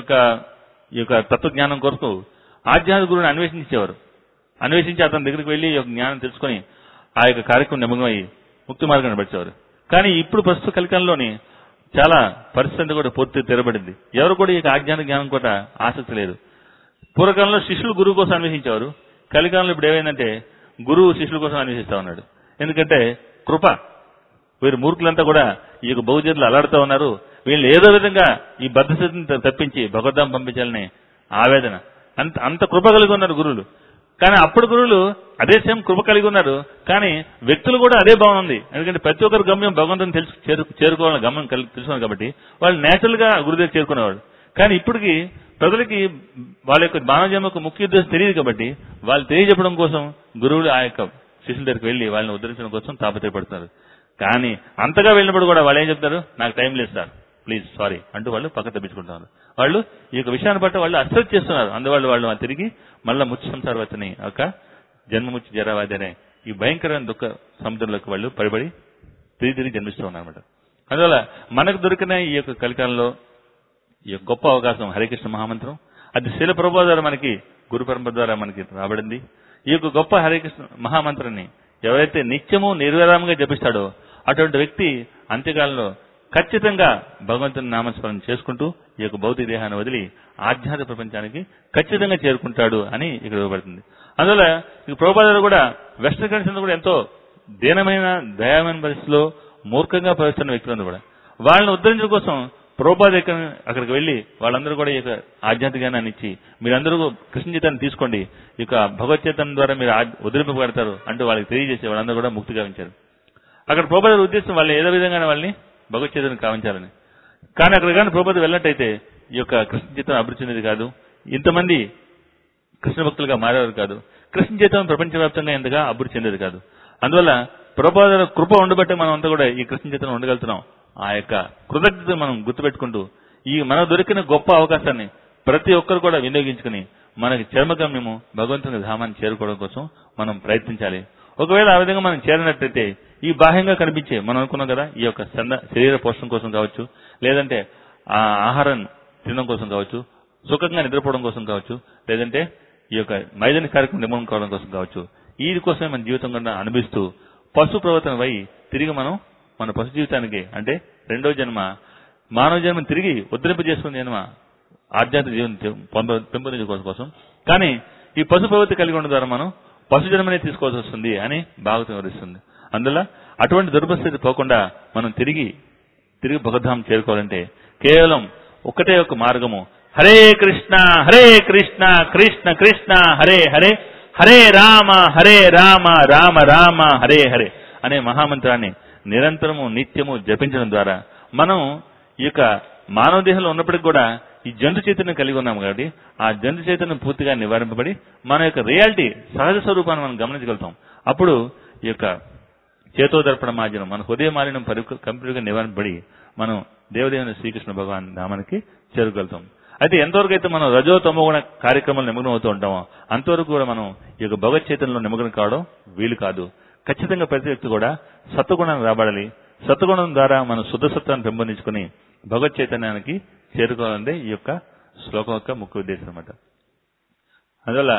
యొక్క తత్వజ్ఞానం కొరకు ఆధ్యాత్మిక గురువుని అన్వేషించేవారు. అన్వేషించి అతని దగ్గరికి వెళ్లి ఈ యొక్క జ్ఞానం తెలుసుకొని ఆ యొక్క కార్యక్రమం నిమగ్నమై ముక్తి మార్గాన్ని పడిచేవారు. కానీ ఇప్పుడు ప్రస్తుత కలికాలంలోని చాలా పరిస్థితి కూడా పూర్తి తెరబడింది. ఎవరు కూడా ఈ ఆధ్యాత్మిక జ్ఞానం కూడా ఆసక్తి లేదు. పూర్వకాలంలో శిష్యులు గురువు కోసం అన్వేషించేవారు. కలికాలంలో ఇప్పుడు ఏమైందంటే గురువు శిష్యుల కోసం అన్వేషిస్తా ఉన్నాడు. ఎందుకంటే కృప, వీరు మూర్ఖులంతా కూడా ఈ యొక్క బహుజనులు అల్లాడుతూ ఉన్నారు, వీళ్ళు ఏదో విధంగా ఈ బద్ధస్థితిని తప్పించి భగవద్ధాం పంపించాలనే ఆవేదన, అంత కృప కలిగి ఉన్నారు గురువులు. కానీ అప్పుడు గురువులు అదే సేమ్ కృప కలిగి ఉన్నారు, కానీ వ్యక్తులు కూడా అదే బాగుంది. ఎందుకంటే ప్రతి ఒక్కరు గమ్యం భగవంతుని చేరుకోవాలని గమ్యం తెలుసుకున్నారు కాబట్టి వాళ్ళు నేచురల్ గా గురుదేవి చేరుకునేవాడు. కానీ ఇప్పటికి ప్రజలకి వాళ్ళ యొక్క మానవ జన్మకు ముఖ్య ఉద్దేశం తెలియదు కాబట్టి వాళ్ళు తెలియజెప్పడం కోసం గురువులు ఆ యొక్క శిష్యుల దగ్గరికి వెళ్లి వాళ్ళని ఉద్ధరించడం కోసం తాపత్రయపడుతున్నారు. కానీ అంతగా వెళ్ళినప్పుడు కూడా వాళ్ళు ఏం చెప్తారు, నాకు టైం లేదు సార్ ప్లీజ్ సారీ అంటూ వాళ్ళు పక్క తప్పించుకుంటున్నారు. వాళ్ళు ఈ యొక్క విషయాన్ని బట్టి వాళ్ళు అశ్రద్ధ చేస్తున్నారు. అందువల్ల వాళ్ళు తిరిగి మళ్ళా ముచ్చి సంసారవతిని ఒక జన్మముచ్చి జరావాది అనే ఈ భయంకరమైన దుఃఖ సముద్రంలోకి వాళ్ళు పడిపడి తిరిగి జన్మిస్తూ ఉన్నారన్నమాట. అందువల్ల మనకు దొరికిన ఈ యొక్క కలికాలంలో ఈ యొక్క గొప్ప అవకాశం హరికృష్ణ మహామంత్రం. అది శీల ప్రభుపాద ద్వారా మనకి గురు పరంపర ద్వారా మనకి రాబడింది. ఈ యొక్క గొప్ప హరికృష్ణ మహామంత్రాన్ని ఎవరైతే నిత్యము నిర్విరామంగా జపిస్తాడో అటువంటి వ్యక్తి అంత్యకాలంలో ఖచ్చితంగా భగవంతుని నామస్మరణ చేసుకుంటూ ఈ యొక్క భౌతిక దేహాన్ని వదిలి ఆధ్యాత్మిక ప్రపంచానికి ఖచ్చితంగా చేరుకుంటాడు అని ఇక్కడ ఇవ్వబడుతుంది. అందువల్ల ఈ ప్రభుపాద కూడా వెస్టర్న్ కంట్రీస్ కూడా ఎంతో దీనమైన దయామైన పరిస్థితిలో మూర్ఖంగా ప్రవేశిస్తున్న వ్యక్తులందరూ కూడా వాళ్ళని ఉద్ధరించడం కోసం ప్రభుపాద అక్కడికి వెళ్లి వాళ్ళందరూ కూడా ఈ యొక్క ఆధ్యాత్మిక జ్ఞానాన్ని ఇచ్చి మీరందరూ కృష్ణ చైతన్యాన్ని తీసుకోండి, ఈ యొక్క భగవత్ చైతన్యం ద్వారా మీరు ఉద్ధరింపబడతారు అంటూ వాళ్ళకి తెలియజేసి వాళ్ళందరూ కూడా ముక్తి గావించారు. అక్కడ ప్రభుపాద ఉద్దేశం వాళ్ళు ఏదో విధంగా వాళ్ళని భగవత్ చైతన్యం కావించాలని. కానీ అక్కడ కానీ ప్రభుపాద వెళ్ళినట్టయితే ఈ యొక్క కృష్ణ చైతన్యం అభివృద్ధి చెందేది కాదు, ఇంతమంది కృష్ణ భక్తులుగా మారేవారు కాదు, కృష్ణ చైతన్యం ప్రపంచవ్యాప్తంగా ఎంతగా అభివృద్ధి చెందేది కాదు. అందువల్ల ప్రభుపాద కృప ఉండబట్టే మనం అంతా కూడా ఈ కృష్ణ చైతన్యం ఉండగలుగుతున్నాం. ఆ యొక్క కృతజ్ఞతను మనం గుర్తుపెట్టుకుంటూ ఈ మనకు దొరికిన గొప్ప అవకాశాన్ని ప్రతి ఒక్కరు కూడా వినియోగించుకుని మనకి చర్మగమ్యము భగవంతుని ధామాన్ని చేరుకోవడం కోసం మనం ప్రయత్నించాలి. ఒకవేళ ఆ విధంగా మనం చేరినట్లయితే ఈ బాహ్యంగా కనిపించే మనం అనుకున్నాం కదా ఈ యొక్క శరీర పోషణ కోసం కావచ్చు, లేదంటే ఆ ఆహారం తినడం కోసం కావచ్చు, సుఖంగా నిద్రపోవడం కోసం కావచ్చు, లేదంటే ఈ యొక్క మైదాని కార్యక్రమం నిర్మాణం కావడం కోసం కావచ్చు, వీటి కోసమే మన జీవితం కన్నా అనుభవిస్తూ పశు ప్రవర్తన వై తిరిగి మనం మన పశు జీవితానికి అంటే రెండో జన్మ మానవ జన్మను తిరిగి ఉద్ధరింపజేసుకునే జన్మ ఆధ్యాత్మిక జీవనం పెంపొందించుకోవడం కోసం. కానీ ఈ పశు ప్రవృత్తి కలిగి ఉండడం ద్వారా మనం పశు జన్మనే తీసుకోవాల్సి వస్తుంది అని భాగవతం వివరిస్తుంది. అందువల్ల అటువంటి దుర్పస్థితి పోకుండా మనం తిరిగి భగవద్ధామం చేరుకోవాలంటే కేవలం ఒక్కటే ఒక మార్గము, హరే కృష్ణ కృష్ణ కృష్ణ హరే హరే, హరే రామ రామ రామ హరే హరే అనే మహామంత్రాన్ని నిరంతరము నిత్యము జపించడం ద్వారా మనం ఈ యొక్క మానవ దేహంలో ఉన్నప్పటికీ కూడా ఈ జంతు చైతన్యం కలిగి ఉన్నాం కాబట్టి ఆ జంతు చైతన్యం పూర్తిగా నివారింపబడి మన యొక్క రియాలిటీ సహజ స్వరూపాన్ని మనం గమనించగలుగుతాం. అప్పుడు ఈ యొక్క చేతోదర్పణ మాధ్యమం, మన హృదయ మాలిన్యం కంప్లీట్గా నివారింపబడి మనం దేవదేవుని శ్రీకృష్ణ భగవాన్ నామానికి చేరుకెళ్తాం. అయితే ఎంతవరకు అయితే మనం రజో తమోగుణ కార్యక్రమాలు నిమగ్నం అవుతూ ఉంటామో అంతవరకు కూడా మనం ఈ యొక్క భగవత్ చైతన్యంలో నిమగ్నం కావడం వీలు కాదు. ఖచ్చితంగా ప్రతి వ్యక్తి కూడా సత్వగుణాన్ని రాబడాలి. సత్వగుణం ద్వారా మనం శుద్ధ సత్వాన్ని పెంపొందించుకుని భగవత్ చైతన్యానికి చేరుకోవాలంటే ఈ యొక్క శ్లోకం యొక్క ముఖ్య ఉద్దేశం అన్నమాట. అందువల్ల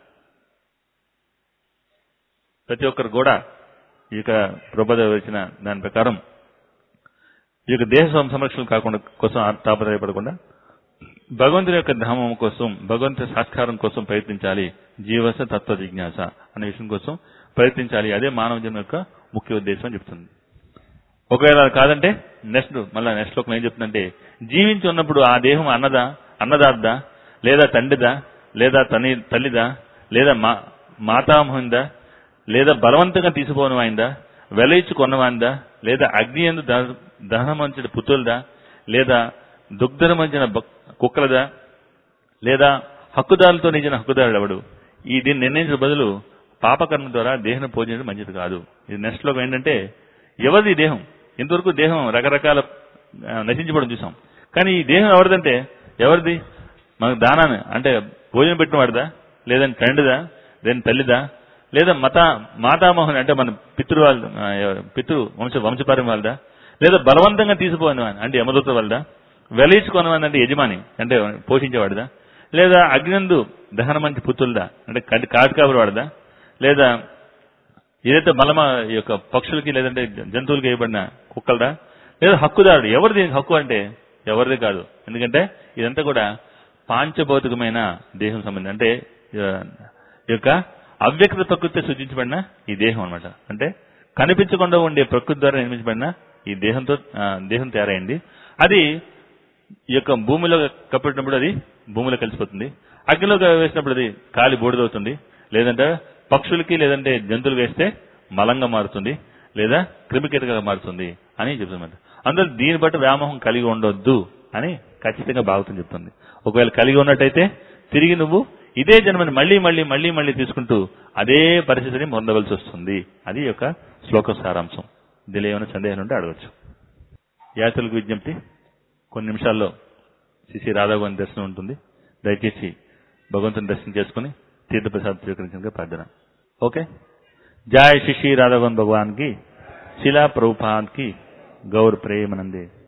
ప్రతి ఒక్కరు కూడా ఈ యొక్క ప్రభుపాద వివరించిన దాని ప్రకారం ఈ యొక్క దేహ సంరక్షణ కాకుండా కోసం తాపత్రయపడకుండా భగవంతుని యొక్క ధామం కోసం, భగవంతుని సాక్షాత్కారం కోసం ప్రయత్నించాలి. జీవస తత్వ జిజ్ఞాస అనే విషయం కోసం ప్రయత్నించాలి. అదే మానవ జన్మ యొక్క ముఖ్య ఉద్దేశం అని చెప్తుంది. ఒకవేళ కాదంటే నెక్స్ట్ శ్లోకం ఏం చెప్తుందంటే, జీవించి ఉన్నప్పుడు ఆ దేహం అన్నదాద్దా, లేదా తండ్రిదా, లేదా తల్లిదా, లేదా మాతామహుందా, లేదా బలవంతంగా తీసుకోనివాయిందా, వెలయిచ్చు కొన్నవాందా, లేదా అగ్ని యందు దహనమంచిన పుత్రులదా, లేదా దుగ్ధనమంచిన కుక్కలదా, లేదా హక్కుదారులతో నిజన హక్కుదారుడు ఎవడు? దీన్ని నిర్ణయించిన బదులు పాపకర్మ ద్వారా దేహం పూజించడం మంచిది కాదు. ఇది నెక్స్ట్ శ్లోకం ఏంటంటే, ఎవరిది దేహం? ఇంతవరకు దేహం రకరకాల నశించబడం చూసాం. కానీ ఈ దేహం ఎవరిదంటే ఎవరిది? మనకు దానాన్ని అంటే భోజనం పెట్టిన వాడిదా, లేదంటే తండ్రిదా, లేదంటే తల్లిదా, లేదా మాతామోహన్ అంటే మన పితృ వంశపారం వాళ్ళదా, లేదా బలవంతంగా తీసిపోయిన వాడిని అంటే యమదూత వాళ్ళదా, వెలయించుకున్నవాడిని అంటే యజమాని అంటే పోషించేవాడిదా, లేదా అగ్నినందు దహనమంచి పుత్రులదా అంటే కాటికాబరి వాడదా, లేదా ఏదైతే ఈ యొక్క పక్షులకి లేదంటే జంతువులకి వేయబడిన కుక్కలదా, లేదా హక్కుదారుడు ఎవరిది? హక్కు అంటే ఎవరిది కాదు. ఎందుకంటే ఇదంతా కూడా పాంచభౌతికమైన దేహం సంబంధం, అంటే ఈ యొక్క అవ్యక్త ప్రకృతి సూచించబడిన ఈ దేహం అనమాట. అంటే కనిపించకుండా ఉండే ప్రకృతి ద్వారా నిర్మించబడిన ఈ దేహం తయారైంది. అది ఈ యొక్క భూమిలో కప్పెట్టినప్పుడు అది భూమిలో కలిసిపోతుంది. అగ్నిలో వేసినప్పుడు అది కాలి బూడిదవుతుంది. లేదంటే పక్షులకి లేదంటే జంతువులు వేస్తే మలంగా మారుతుంది, లేదా క్రిమికీటగా మారుతుంది అని చెప్తున్నమాట. అందులో దీన్ని బట్టి వ్యామోహం కలిగి ఉండొద్దు అని ఖచ్చితంగా భాగవతం చెప్తుంది. ఒకవేళ కలిగి ఉన్నట్టయితే తిరిగి నువ్వు ఇదే జన్మని మళ్లీ మళ్లీ మళ్లీ మళ్లీ తీసుకుంటూ అదే పరిస్థితిని పొందవలసి వస్తుంది. అది యొక్క శ్లోక సారాంశం. దీనిలో ఏమైనా సందేహాలు ఉంటే అడగచ్చు. యాత్రికులకు విజ్ఞప్తి, కొన్ని నిమిషాల్లో శ్రీ రాధాగోవింద దర్శనం ఉంటుంది. దయచేసి భగవంతుని దర్శనం చేసుకుని తీర్థప్రసాద్ స్వీకరించడానికి ప్రార్థన. ఓకే. జై శ్రీ రాధాగోవింద భగవాన్ కి, శిలా ప్రభుపాద్ కి, గౌర్ ప్రేమనందే.